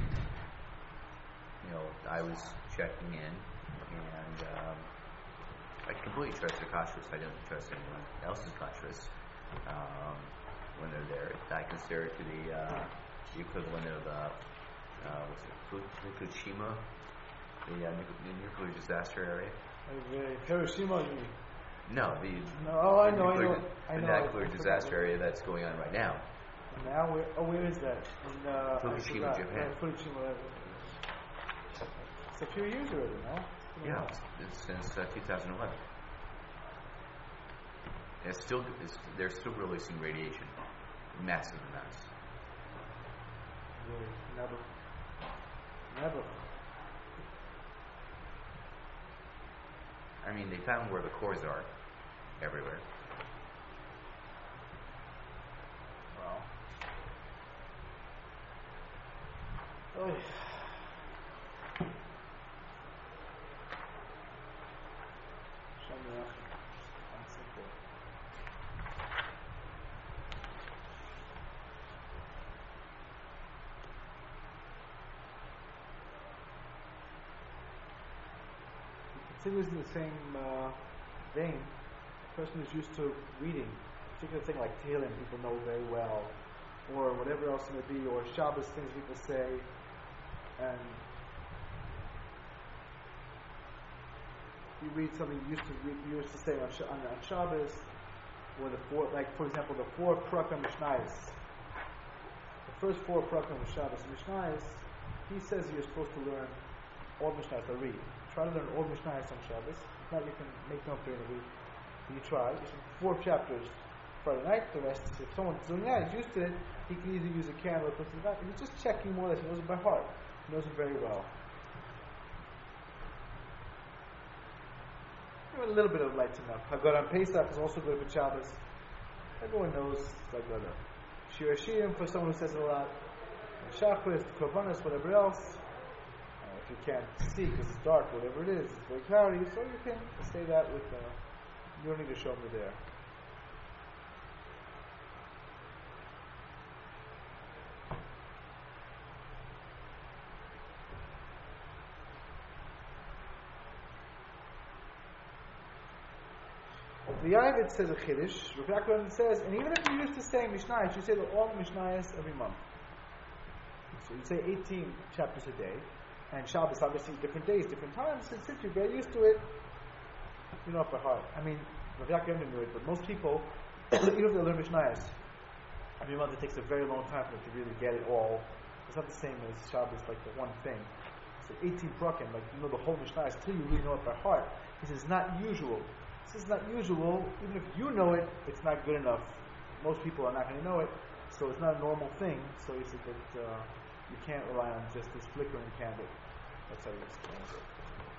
you know, I was checking in, and um, I completely trust their kashrus. I don't trust anyone else's kashrus um, when they're there. I consider it to be uh, the equivalent of uh, uh, what's it, Fukushima, the, uh, the nuclear disaster area. Uh, Hiroshima, you mean? No, the No, oh, I the know, I nuclear, know, I the know. nuclear I disaster forgot. area that's going on right now. Now, where, oh, where is that? In uh, Fukushima, I forgot. Japan. Uh, Fukushima. It's a few years already, no? Yeah, it's, it's since uh, two thousand eleven. And it's still, it's, they're still releasing radiation, massive amounts. Really, never, never. I mean, they found where the cores are everywhere. Wow. Oh, show me that. That's simple. Continues in the same uh, vein. A person who's used to reading a particular thing like Tehillim, people know very well, or whatever else it may be, or Shabbos things people say, and you read something you used to read, you used to say on, on, on Shabbos, or the four, like for example, the four Prakim Mishnayos. The first four Prakim of Shabbos Mishnayos, he says you're supposed to learn all Mishnayos to read. Try to learn all Mishnayos on Shabbos. If not, you can make notes during the week. You try. It's four chapters Friday night. The rest, if someone's doing that, he's used to it, he can either use a candle or something like that. And he's just checking more or less. He knows it by heart. He knows it very well. A little bit of lights enough. Haggadah on Pesach is also good for Shabbos. Everyone knows Haggadah. Shir Hashirim for someone who says it a lot. Shachris, Korbanos, whatever else. Uh, if you can't see because it's dark, whatever it is, it's very cloudy, so you can say that with. Uh, you don't need to show me there. The Ayvid says a Chiddush. Rav Yaakov says, and even if you used to say Mishnayos, you say the all Mishnayos every month. So you say eighteen chapters a day, and Shabbos obviously different days, different times. And since you're very used to it, you know it by heart. I mean, Rav Yaakov didn't do it, but most people, even if they learn Mishnayos, every month it takes a very long time for them to really get it all. It's not the same as Shabbos, like the one thing. So eighteen prakim, like you know the whole Mishnayos until you really know it by heart. This is not usual. This is not usual. Even if you know it, it's not good enough. Most people are not going to know it, so it's not a normal thing. So he said that uh, you can't rely on just this flickering candle. That's how he explains it.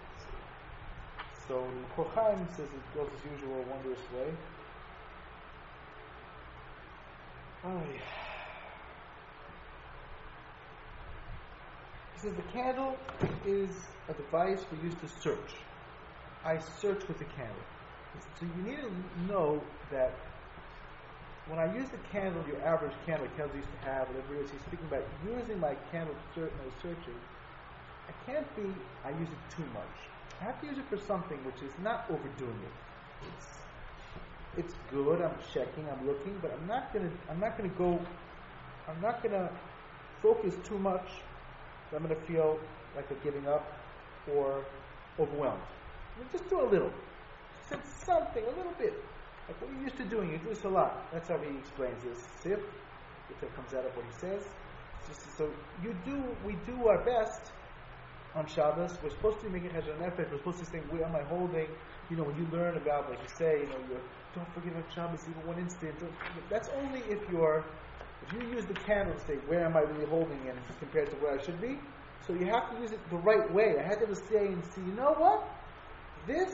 So the Kochaim says it goes as usual, a wondrous way. Oh, yeah. He says the candle is a device we use to search. I search with the candle. So you need to know that when I use the candle, your average candle candles used to have, whatever it is, he's speaking about using my candle to search when I was searching. I can't be, I use it too much. I have to use it for something which is not overdoing it. It's it's good. I'm checking. I'm looking, but I'm not gonna. I'm not gonna go. I'm not gonna focus too much. I'm gonna feel like I'm giving up or overwhelmed. I mean, just do a little. Just something, a little bit. Like what you used to doing. You do this a lot. That's how he explains this. Sif, it comes out of what he says. Just, so you do. We do our best on Shabbos. We're supposed to be making cheshbon nefesh. We're supposed to say, where am I holding? You know, when you learn about, like you say, you know, you don't forget about Shabbos even one instant. Don't, that's only if you're, if you use the candle to say, where am I really holding it compared to where I should be? So you have to use it the right way. I had to say and see, you know what? This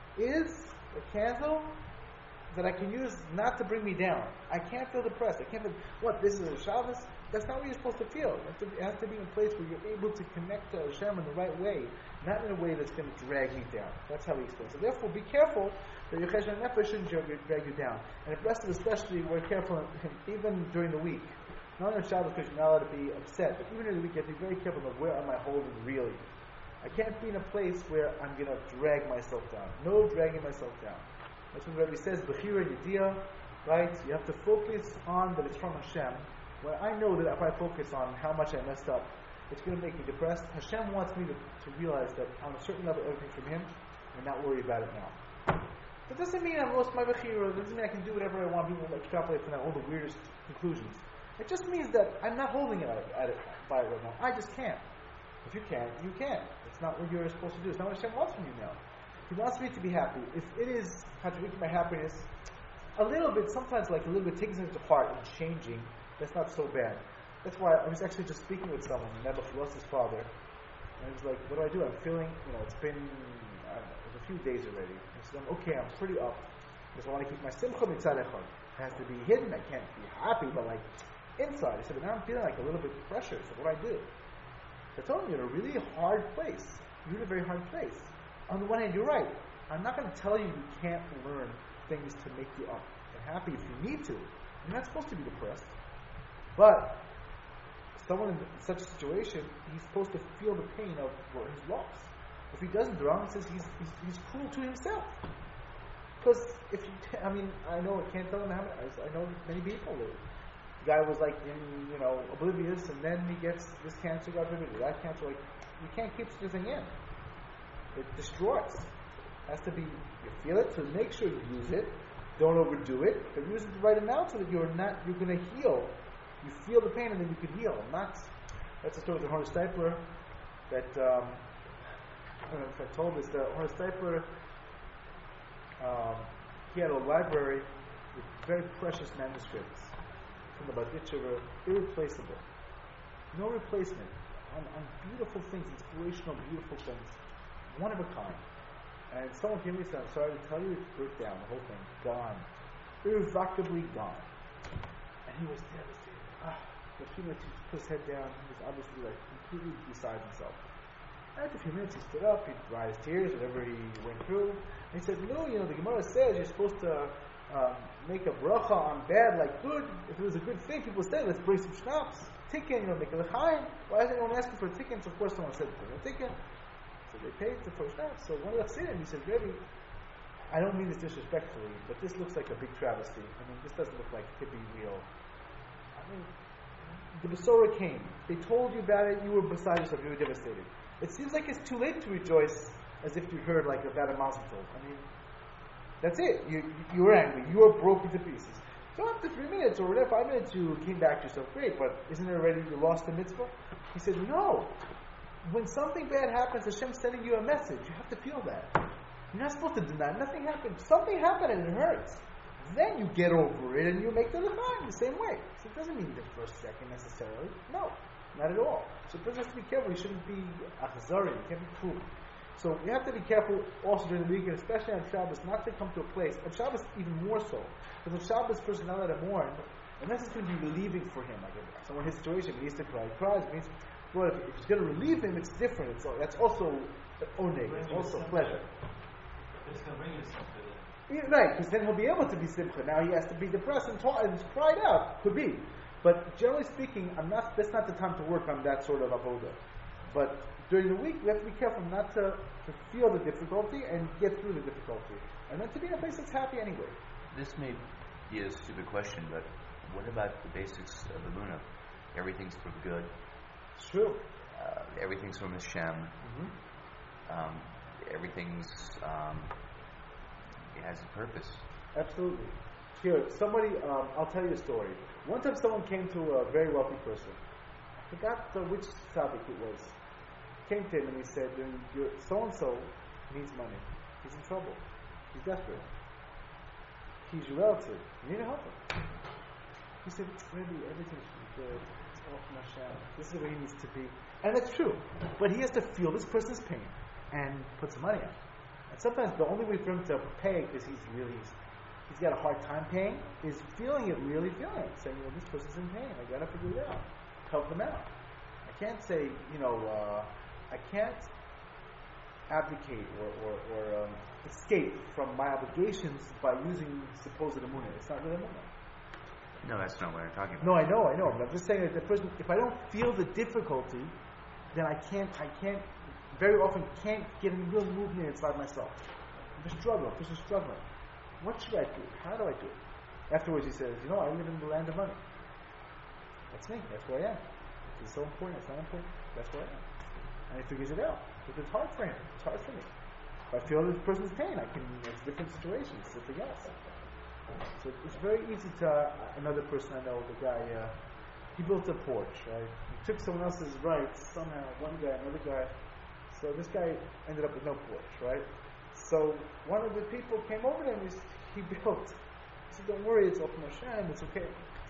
is a candle that I can use not to bring me down. I can't feel depressed. I can't feel, what, this is a Shabbos? That's not what you're supposed to feel. It has to, it has to be in a place where you're able to connect to Hashem in the right way, not in a way that's going to drag you down. That's how he explains. So therefore, be careful that your cheshbon nefesh shouldn't drag you down. And at Breslov especially, we're careful, even during the week. Not on Shabbos because you're not allowed to be upset, but even during the week, you have to be very careful of where am I holding really. I can't be in a place where I'm going to drag myself down. No dragging myself down. That's what the Rebbe says, Bechira Yediyah, right? You have to focus on that it's from Hashem. When I know that if I focus on how much I messed up, it's going to make me depressed. Hashem wants me to, to realize that on a certain level, everything from Him, and not worry about it now. That doesn't mean I've lost my Bechira. It doesn't mean I can do whatever I want. People extrapolate from that all the weirdest conclusions. It just means that I'm not holding it at it by it right now. I just can't. If you can't, you can't. It's not what you're supposed to do. It's not what Hashem wants from you now. He wants me to be happy. If it is contributing to my happiness, a little bit, sometimes like a little bit, taking it to heart and changing, that's not so bad. That's why I was actually just speaking with someone, Nebuch lost his father, and I was like, what do I do? I'm feeling, you know, it's been, I don't know, it was a few days already. I said, I'm okay, I'm pretty up, because I want to keep my simcha mitzad echad. It has to be hidden, I can't be happy, but like, inside. I said, but now I'm feeling like a little bit of pressure, so what do I do? I told him, you're in a really hard place. You're in a very hard place. On the one hand, you're right. I'm not going to tell you you can't learn things to make you up and happy if you need to. You're not supposed to be depressed. But someone in such a situation, he's supposed to feel the pain of what his loss. If he doesn't, the Rambam says he's, he's he's cruel to himself. Because if you, t- I mean, I know I can't tell him how many. I know many people. The guy was like in, you know, oblivious, and then he gets this cancer, got rid of it. That cancer, like you can't keep such a thing in. It destroys. It has to be, you feel it, so make sure you use it. Don't overdo it, but use it the right amount so that you're not, you're going to heal. You feel the pain and then you can heal. Not, that's the story of the Horner Stipler that, um, I don't know if I told this, the Horner Stipler, um, he had a library with very precious manuscripts from the Baditcher, irreplaceable. No replacement. On, on beautiful things, inspirational, beautiful things. One of a kind. And someone came to me and said, I'm sorry to tell you, it's burnt down, the whole thing, gone. Irrevocably gone. And he was devastated. Ah, for a few minutes he put his head down, he was obviously like completely beside himself. After a few minutes he stood up, he dried his tears, whatever he went through, and he said, no, you know, the Gemara says you're supposed to um, make a bracha on bad like good. If it was a good thing, people say, let's bring some schnapps, tikkun, you know, make a l'chaim. Why is anyone asking for a tikkun? So of course someone said, bring a tikkun. So they paid the first schnapps. So one of the Chassidim, he said, Rebbe, I don't mean this disrespectfully, but this looks like a big travesty. I mean, this doesn't look like it could be real. I mean, the Besorah came. They told you about it, you were beside yourself, you were devastated. It seems like it's too late to rejoice as if you heard like about a mazel tov. I mean, that's it. You you were angry. You were broken to pieces. So after three minutes or whatever, five minutes, you came back to yourself. Great, but isn't it already you lost the mitzvah? He said, no. When something bad happens, Hashem's sending you a message. You have to feel that. You're not supposed to deny. Nothing happened. Something happened and it hurts. Then you get over it and you make the l'chaim the same way. So it doesn't mean the first second necessarily. No, not at all. So it doesn't have to be careful. You shouldn't be achzari. You can't be cruel. So you have to be careful also during the weekend, especially on Shabbos, not to come to a place. On Shabbos, even more so. Because on Shabbos, person not let him mourn, unless it's going to be relieving for him. Like if someone in his situation, he needs to cry. He cries. It means, well, if, if it's going to relieve him, it's different. It's, that's also oneg. It's also pleasure. It's going to bring you something. Yeah, right, because then he'll be able to be simcha. Now he has to be depressed and, ta- and cried out. Could be. But generally speaking, I'm not. That's not the time to work on that sort of avoda. But during the week, we have to be careful not to, to feel the difficulty and get through the difficulty. And then to be in a place that's happy anyway. this may be a stupid question, but what about the basics of Emunah? Everything's for good. It's true. Uh, everything's from Hashem. Mm-hmm. Um, everything's um, it has a purpose. Absolutely. Here, somebody, um, I'll tell you a story. One time someone came to a very wealthy person. I forgot uh, which topic it was. Came to him and he said, so-and-so needs money. He's in trouble. He's desperate. He's your relative. You need to help him. He said, Rebbe, everything's good. It's all from Hashem. This is where he needs to be. And that's true. But he has to feel this person's pain and put some money out. And sometimes the only way for him to pay, because he's really, he's got a hard time paying, is feeling it, really feeling it. Saying, you know, this person's in pain. I got to figure it out. Help them out. I can't say, you know, uh, I can't abdicate or, or, or um, escape from my obligations by using supposed emunah. It's not really emunah. No, that's not what I'm talking about. No, I know, I know. But I'm just saying that the person, if I don't feel the difficulty, then I can't, I can't, very often can't get any real movement inside myself. I'm just struggling. I'm just struggling. What should I do? How do I do it? Afterwards, he says, you know, I live in the land of money. That's me. That's where I am. It's so important. It's not important. That's where I am. And he figures it out. Because it's hard for him. It's hard for me. If I feel this person's pain, I can, it's different situations, something else. So it's very easy to, uh, another person I know, the guy, uh, he built a porch, right? He took someone else's rights, somehow, one guy, another guy. So this guy ended up with no porch, right? So one of the people came over to him, he, he built. He said, don't worry, it's open Hashem, it's okay.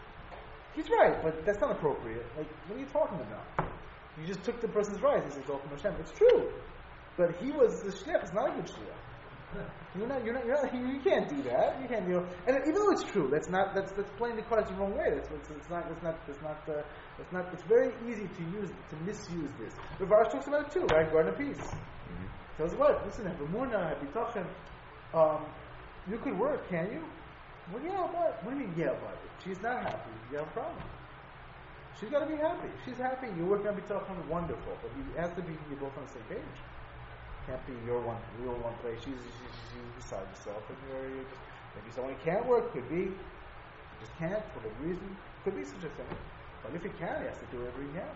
He's right, but that's not appropriate. Like, what are you talking about? You just took the person's rights. He says, open Hashem. It's true. But he was the shliach. It's not a good shliach. You're not, you're not, you're not, you can't do that. You can't, you know. And even though it's true, that's not, that's, that's playing the cards the wrong way. That's, it's, it's not, it's not, it's not, uh, it's not, it's very easy to use, to misuse this. Rav Arush talks about it too, right? Garden of Peace. Mm-hmm. Tells what? Listen, have Emunah, have Bitachon. Um, you could work, can you? Well, yeah, but, what do you mean, yeah, but? If she's not happy, you have a problem. She's got to be happy. She's happy. You're working on Bitachon, wonderful. But it has to be, you're both on the same page. Can't be your one, your one place. She's, she's, she's beside yourself, and you're, you're just, maybe someone can't work. Could be, just can't for the reason. Could be such a thing. But if he can, he has to do whatever he can.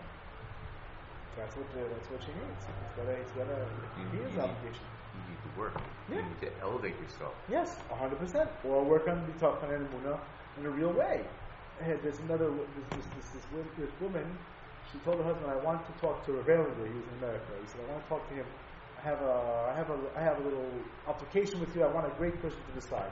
That's what uh, that's what she needs. It's got a, it's got a, he is obligation. You need to work. Yeah. You need to elevate yourself. Yes, a hundred percent. Or work on Bitachon and Emunah in a real way. And there's another, this, this, this, this, this woman. She told her husband, "I want to talk to Rav Erlinger. He was in America." He said, "I want to talk to him. I have a, I have a, I have a little application with you. I want a great person to decide."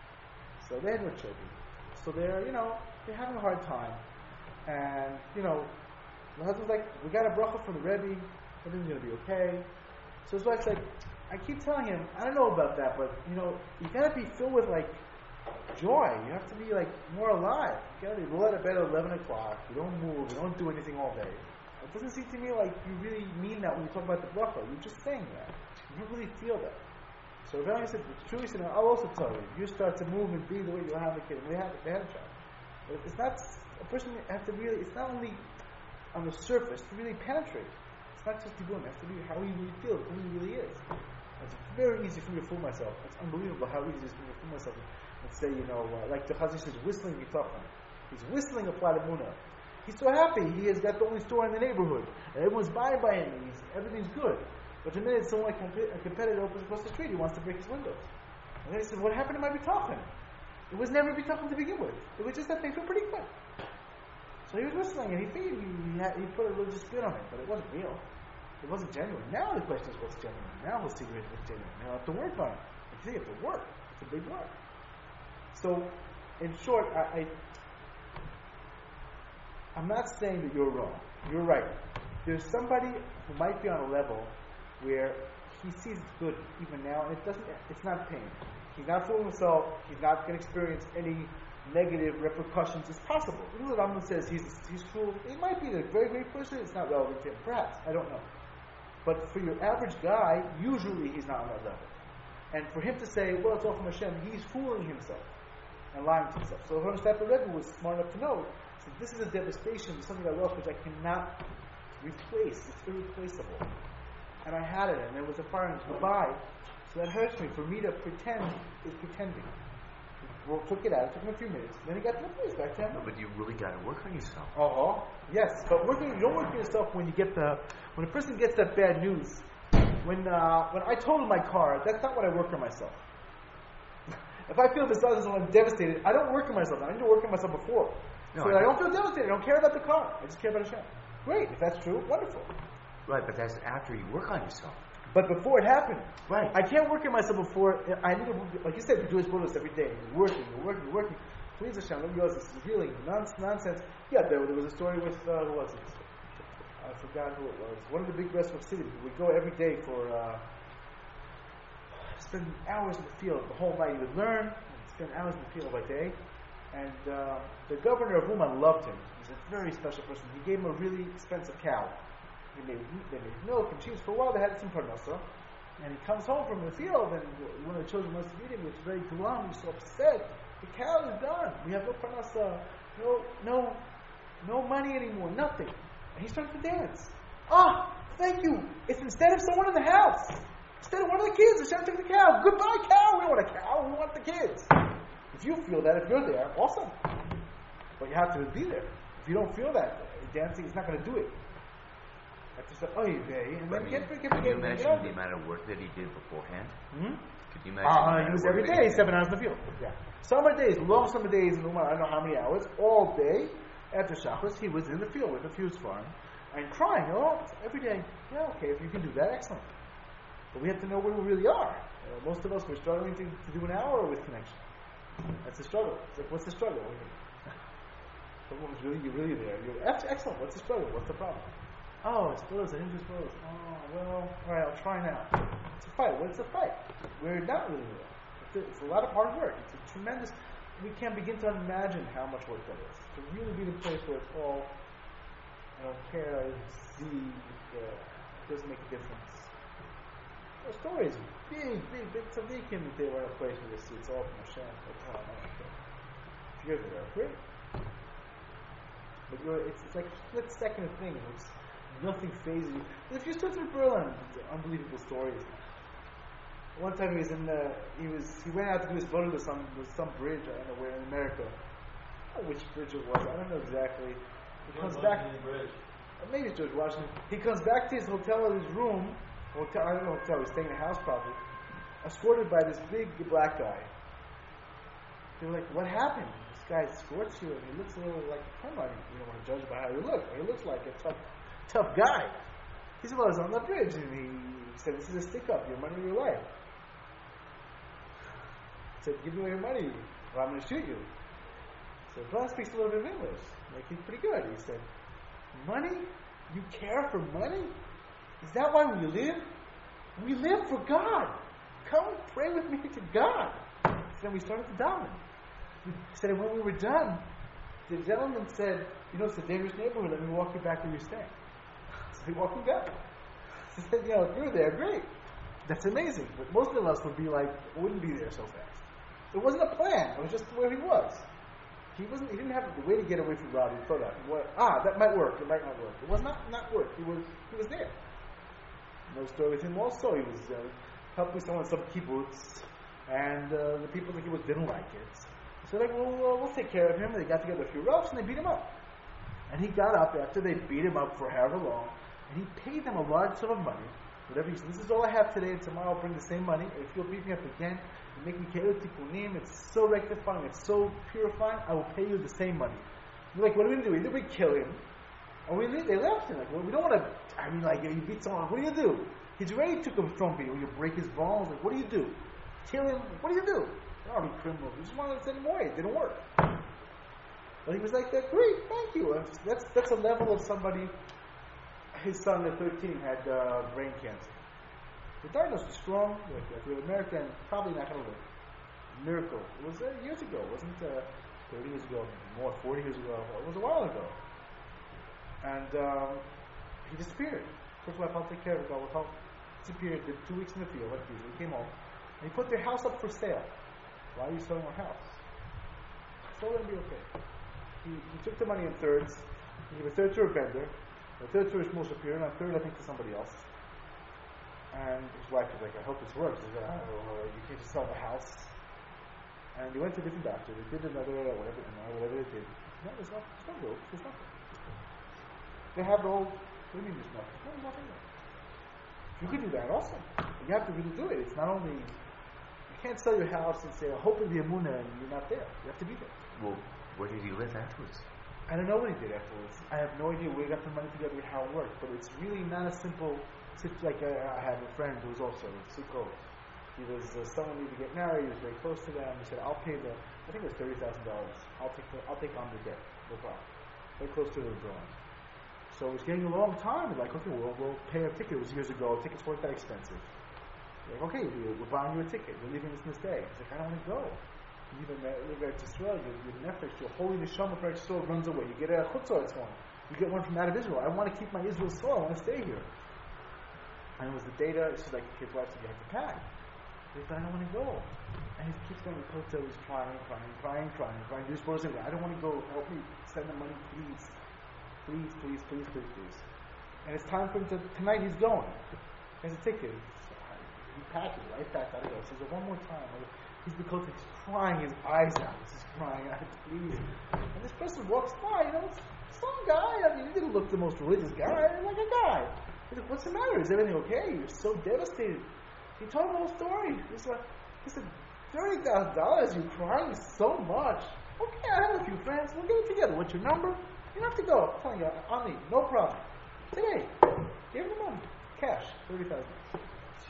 So they had no children. So they're, you know, they're having a hard time. And, you know, the husband's like, "We got a bracha from the Rebbe. Everything's going to be okay." So his wife's like, I keep telling him, I don't know about that, but, you know, you got to be filled with, like, joy. You have to be, like, more alive. You got to roll out of bed at eleven o'clock. You don't move. You don't do anything all day. It doesn't seem to me like you really mean that when you talk about the bracha. You're just saying that. You don't really feel that. So Rav said, it's true. He said, I'll also tell you. If you start to move and breathe the way you have a kid, and they had, they had a child. But it's not, a person has to really, it's not only on the surface, to really penetrate. It's not just Tibbun. It has to be how he really feels, who he really is. It's very easy for me to fool myself. It's unbelievable how easy it is for me to fool myself. Let's say, you know, uh, like the Chazish is whistling Bitachon. He's whistling a flat Emunah. He's so happy. He has got the only store in the neighborhood. And everyone's buying by him. And he's, everything's good. But the minute someone, a competitor opens across the street, he wants to break his windows. And then he says, what happened to my Bitachon? It was never Bitachon to begin with. It was just that things were pretty good. So he was whistling, and he figured he, he, had, he put a religious spin on it, but it wasn't real. It wasn't genuine. Now the question is what's genuine. Now we'll see what's genuine. Now I have to work on it. I see, you have to work. It's a big work. So, in short, I, I, I'm not saying that you're wrong. You're right. There's somebody who might be on a level where he sees it's good even now, and it doesn't. It's not pain. He's not fooling himself. He's not going to experience any negative repercussions. It's possible. Even though Rambam says he's he's cruel, he might be a very great person. It's not relevant to him. Perhaps I don't know. But for your average guy, usually he's not on that level. And for him to say, "Well, it's all from Hashem," he's fooling himself and lying to himself. So Rosh Hashanah Rebbe was smart enough to know that this is a devastation, something I lost, which I cannot replace. It's irreplaceable. And I had it, and there was a fire, and goodbye. So that hurts me. For me to pretend is pretending. Well, took it out. It took him a few minutes. Then he got the place back to him. No, but you really got to work on yourself. Uh-huh. Yes, but working, you don't work on yourself when you get the, when a person gets that bad news. When uh, when I totaled my car, that's not when I work on myself. If I feel this other when I'm devastated, I don't work on myself. I need to work on myself before. No, so I I don't feel devastated. I don't care about the car. I just care about Hashem. Great. If that's true, wonderful. Right, but that's after you work on yourself. But before it happened, Right. I can't work on myself before. I need to, like you said, we do his bonus every day. You're working, you're working, you're working. Please Hashem, don't realize this is healing. Nonsense, nonsense. Yeah, there, there was a story with, uh, who was it? I forgot who it was. One of the big Westbrook cities. We go every day for, uh, spend hours in the field the whole night. He would learn and spend hours in the field by day. And uh, the governor of Uman loved him. He's a very special person. He gave him a really expensive cow. They made, they made milk and cheese. For a while they had some parnasa. And he comes home from the field and one of the children wants to meet him. He was very glum. He's so upset. The cow is done. We have no parnasa. No, no, no money anymore. Nothing. And he starts to dance. Ah, thank you. It's instead of someone in the house. Instead of one of the kids. Hashem took the cow. Goodbye, cow. We don't want a cow. We want the kids. If you feel that, if you're there, awesome. But you have to be there. If you don't feel that, dancing is not going to do it. I just said, oh, you day. And then I mean, get, get, get, can you get, imagine get the amount of work that he did beforehand? Hmm? Could you imagine? Uh, the amount he of was work every that day, he did? seven hours in the field. Yeah. Summer days, long summer days, in Uman, I don't know how many hours, all day, after Shabbos, he was in the field with the fuse farm and crying, oh, every day. Yeah, okay, if you can do that, excellent. But we have to know where we really are. Uh, most of us, we're struggling to, to do an hour with connection. That's the struggle. It's like, what's the struggle? Someone's really, you're really there. You're excellent. What's the struggle? What's the problem? Oh, it's close. I didn't just close. Oh, well, all right, I'll try now. It's a fight. What's a fight? We're not really there. It's a, it's a lot of hard work. It's a tremendous. We can't begin to imagine how much work that is. To really be in a place where it's all, I don't care, I see, uh, it doesn't make a difference. The stories, big, big, big tzaddikim, they were in a place where they see it's all from Hashem. That's how I don't care. If you're there, great. But you're, it's, it's like a split second of thing. It's nothing phases you. If you stood through Berlin, it's unbelievable stories. One time he was in the, he was, he went out to do his photo to some, with some bridge, I don't know where in America. I don't know which bridge it was, I don't know exactly. He comes back, Bridge. maybe it's George Washington. He comes back to his hotel or his room, hotel, I don't know hotel, he's staying in a house probably, escorted by this big black guy. They were like, what happened? This guy escorts you and he looks a little like a termite. You don't want to judge by how he looks, but he looks like a tough, tough guy. He said, well, I was on the bridge and he said, this is a stick up, your money or your life. He said, give me your money or I'm going to shoot you. So Brian speaks a little bit of English. Like, he's pretty good. He said, money? You care for money? Is that why we live? We live for God. Come pray with me to God. So then we started to daven. He said, and when we were done, the gentleman said, you know, it's a dangerous neighborhood. Let me walk you back where you're staying. So he walked me back. He said, you know, if you're there, great. That's amazing. But most of us would be like, wouldn't be there so fast. It wasn't a plan. It was just where he was. He wasn't. He didn't have the way to get away from God. He thought that. What, ah, that might work. It might not work. It was not not work. He was he was there. No story with him. Also, he was uh, helping someone some kibbutz, and uh, the people in the kibbutz didn't like it. So they well, uh, we'll take care of him. They got together a few roughs and they beat him up. And he got up after they beat him up for however long, and he paid them a large sum of money. Whatever he said, this is all I have today, and tomorrow I'll bring the same money. If you'll beat me up again, you make me ke'elu tikkunim, it's so rectifying, it's so purifying, I will pay you the same money. You're like, what are we going to do? Either we kill him, or we leave. They left him. Like, well, we don't want to, I mean, like, you beat someone, what do you do? He's already took a strong beating. You break his bones, like, what do you do? Kill him? What do you do? They're already criminals. We just wanted to send him away. It didn't work. But he was like, that great, thank you. And that's, that's a level of somebody. His son at thirteen had uh, brain cancer. The diagnosis was strong, like, like with America, and probably not going to live. Miracle. It was uh, years ago. It wasn't uh, thirty years ago, more, forty years ago. It was a while ago. And um, he disappeared. First wife, I'll take care of it, God will help. Disappeared, did two weeks in the field, like usually. He came home. And he put their house up for sale. Why are you selling our house? It's all going to be okay. He, he took the money in thirds. He gave a third to a vendor. A third to his Moshe Shapiro, and a third, I think, to somebody else. And his wife was like, I hope this works. He said, oh, you can't just sell the house. And they went to a different doctor. They did another whatever, whatever they did. No, there's no, there's no growth. There's nothing. They have the whole. What do you mean there's nothing? No, there's nothing there. You could do that also. You have to really do it. It's not only. You can't sell your house and say, I hope in the Emunah, and you're not there. You have to be there. Well, where did he live afterwards? I don't know what he did afterwards. I have no idea where he got the money together, how it worked. But it's really not a simple. Like uh, I had a friend who was also in Sukkot. He was uh, someone needed to get married. He was very close to them. He said, "I'll pay the. I think it was thirty thousand dollars. I'll take. The, I'll take on the debt. No problem. Very close to the drawing." So it was getting a long time. We're like, okay, we'll, we'll pay a ticket. It was years ago. Tickets weren't that expensive. We're like, okay, we're, we're buying you a ticket. We're leaving this this day. He's like, I don't want to go. You live in live at Israel. You're, you're nefesh. Your holy neshama for Israel runs away. You get a chutzah one. You get one from out of Israel. I want to keep my Israel soul. I want to stay here. And it was the data. She's like, his wife said, you have to pack. He said, I don't want to go. And he keeps going to Kota. He's crying, crying, crying, crying, crying. This person, I don't want to go. Help me. Send the money, please. Please, please, please, please, please. And it's time for him to, tonight he's going. He has a ticket. So he packed it, right back out of He says, one more time. He's the coach, he's crying his eyes out. He's just crying out, please. And this person walks by, you know, some guy, I mean, he didn't look the most religious guy, like a guy. He's like, what's the matter? Is everything okay? You're so devastated. He told him the whole story. He's like, he said, thirty thousand dollars, you're crying so much. Okay, I have a few friends, we'll get it together. What's your number? You don't have to go. I'm telling you, I'll need, no problem. Today, give him the money. Cash, thirty thousand dollars.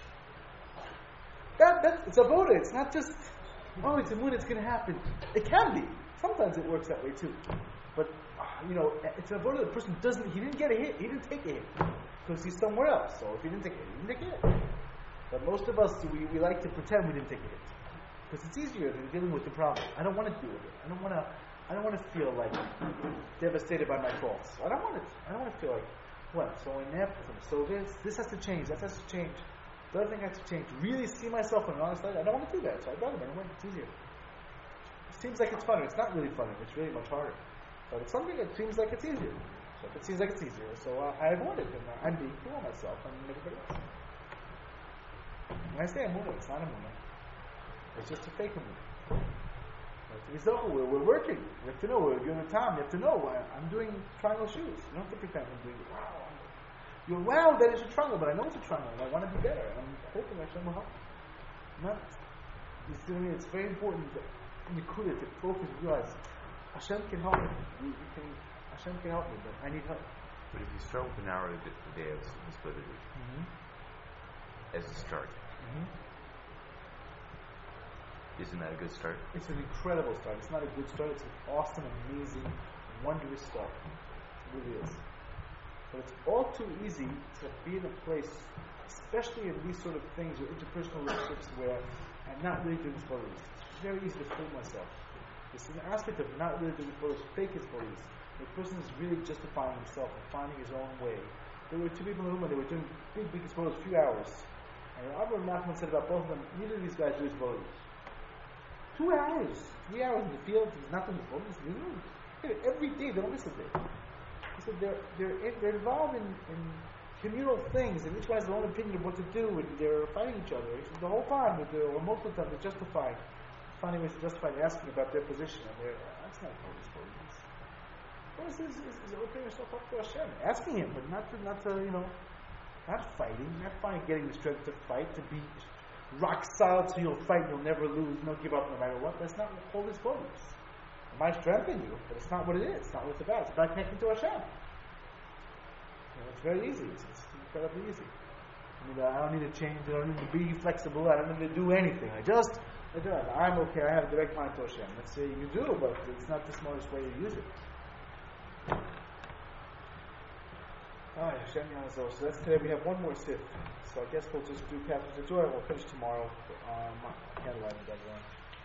That, that's, it's a voda. It's not just, oh, it's a mood, it's going to happen. It can be. Sometimes it works that way too. But, uh, you know, it's a voda. The person doesn't, he didn't get a hit. He didn't take a hit. Because he's somewhere else. So if he didn't take a hit, he didn't take a hit. But most of us, we, we like to pretend we didn't take a hit. Because it's easier than dealing with the problem. I don't want to deal with it. I don't want to, I don't want to feel like devastated by my faults. I don't want to, I don't want to feel like, what, so inept, so this, this has to change, that has to change. The other thing has to change. Really see myself in an honest light. I don't want to do that, so I'd rather anyway. It's easier. It seems like it's funner. It's not really funny. It's really much harder. But it's something that seems like it's easier. So if it seems like it's easier, so uh, I avoid it, and uh, I'm being true on myself and everybody else. When I say Amunah, it's not Amunah. It's just a fake Amunah. We're, we're working. You have to know. We're doing the time. You have to know. I'm doing triangle shoes. You don't have to pretend I'm doing it. Wow. You're wow, that is a triangle, but I know it's a triangle, and I want to be better. And I'm hoping Hashem will help me. Not, you see what I mean? It's very important that you could to focus, realize Hashem can help me. You, you can, Hashem can help me, but I need help. But if you start with an hour a day of responsibility Mm-hmm. as a start, Mm-hmm. isn't that a good start? It's an incredible start. It's not a good start. It's an awesome, amazing, wondrous start. It really is. But it's all too easy to be in a place, especially in these sort of things, or interpersonal relationships, where I'm not really doing this. It's very easy to fool myself. It's an aspect of not really doing this, fake his beliefs. The person is really justifying himself and finding his own way. There were two people in the room, and they were doing big, big exposures, a few hours. And Abraham Nachman said about both of them, neither of these guys do exposures. Two hours, three hours in the field, he's not doing exposures. Every day, they don't miss a day. He said they're they're they're involved in, in communal things, and each one has their own opinion of what to do, and they're fighting each other. He said the whole time, or most of the time, they're justifying, finding ways to justify asking about their position, and they're that's not how this works. What is this? Is, is opening yourself up to Hashem, asking Him, but not to not to you know, not fighting, not finding getting the strength to fight, to be rock solid, so you'll fight, you'll never lose, no give up no matter what. That's not what Holy Spirit is. It might strengthen you, but it's not what it is. It's not what it's about. It's about connecting to Hashem. You know, it's very easy. It's, it's incredibly easy. I mean, I don't need to change. I don't need to be flexible. I don't need to do anything. I just, I do it. I'm okay. I have a direct mind to Hashem. Let's say you do, but it's not the smartest way to use it. Alright, Hashem Yanazo. So that's today. We have one more sip. So I guess we'll just do Catholic Joy. We'll finish tomorrow. Um, candlelight, everyone.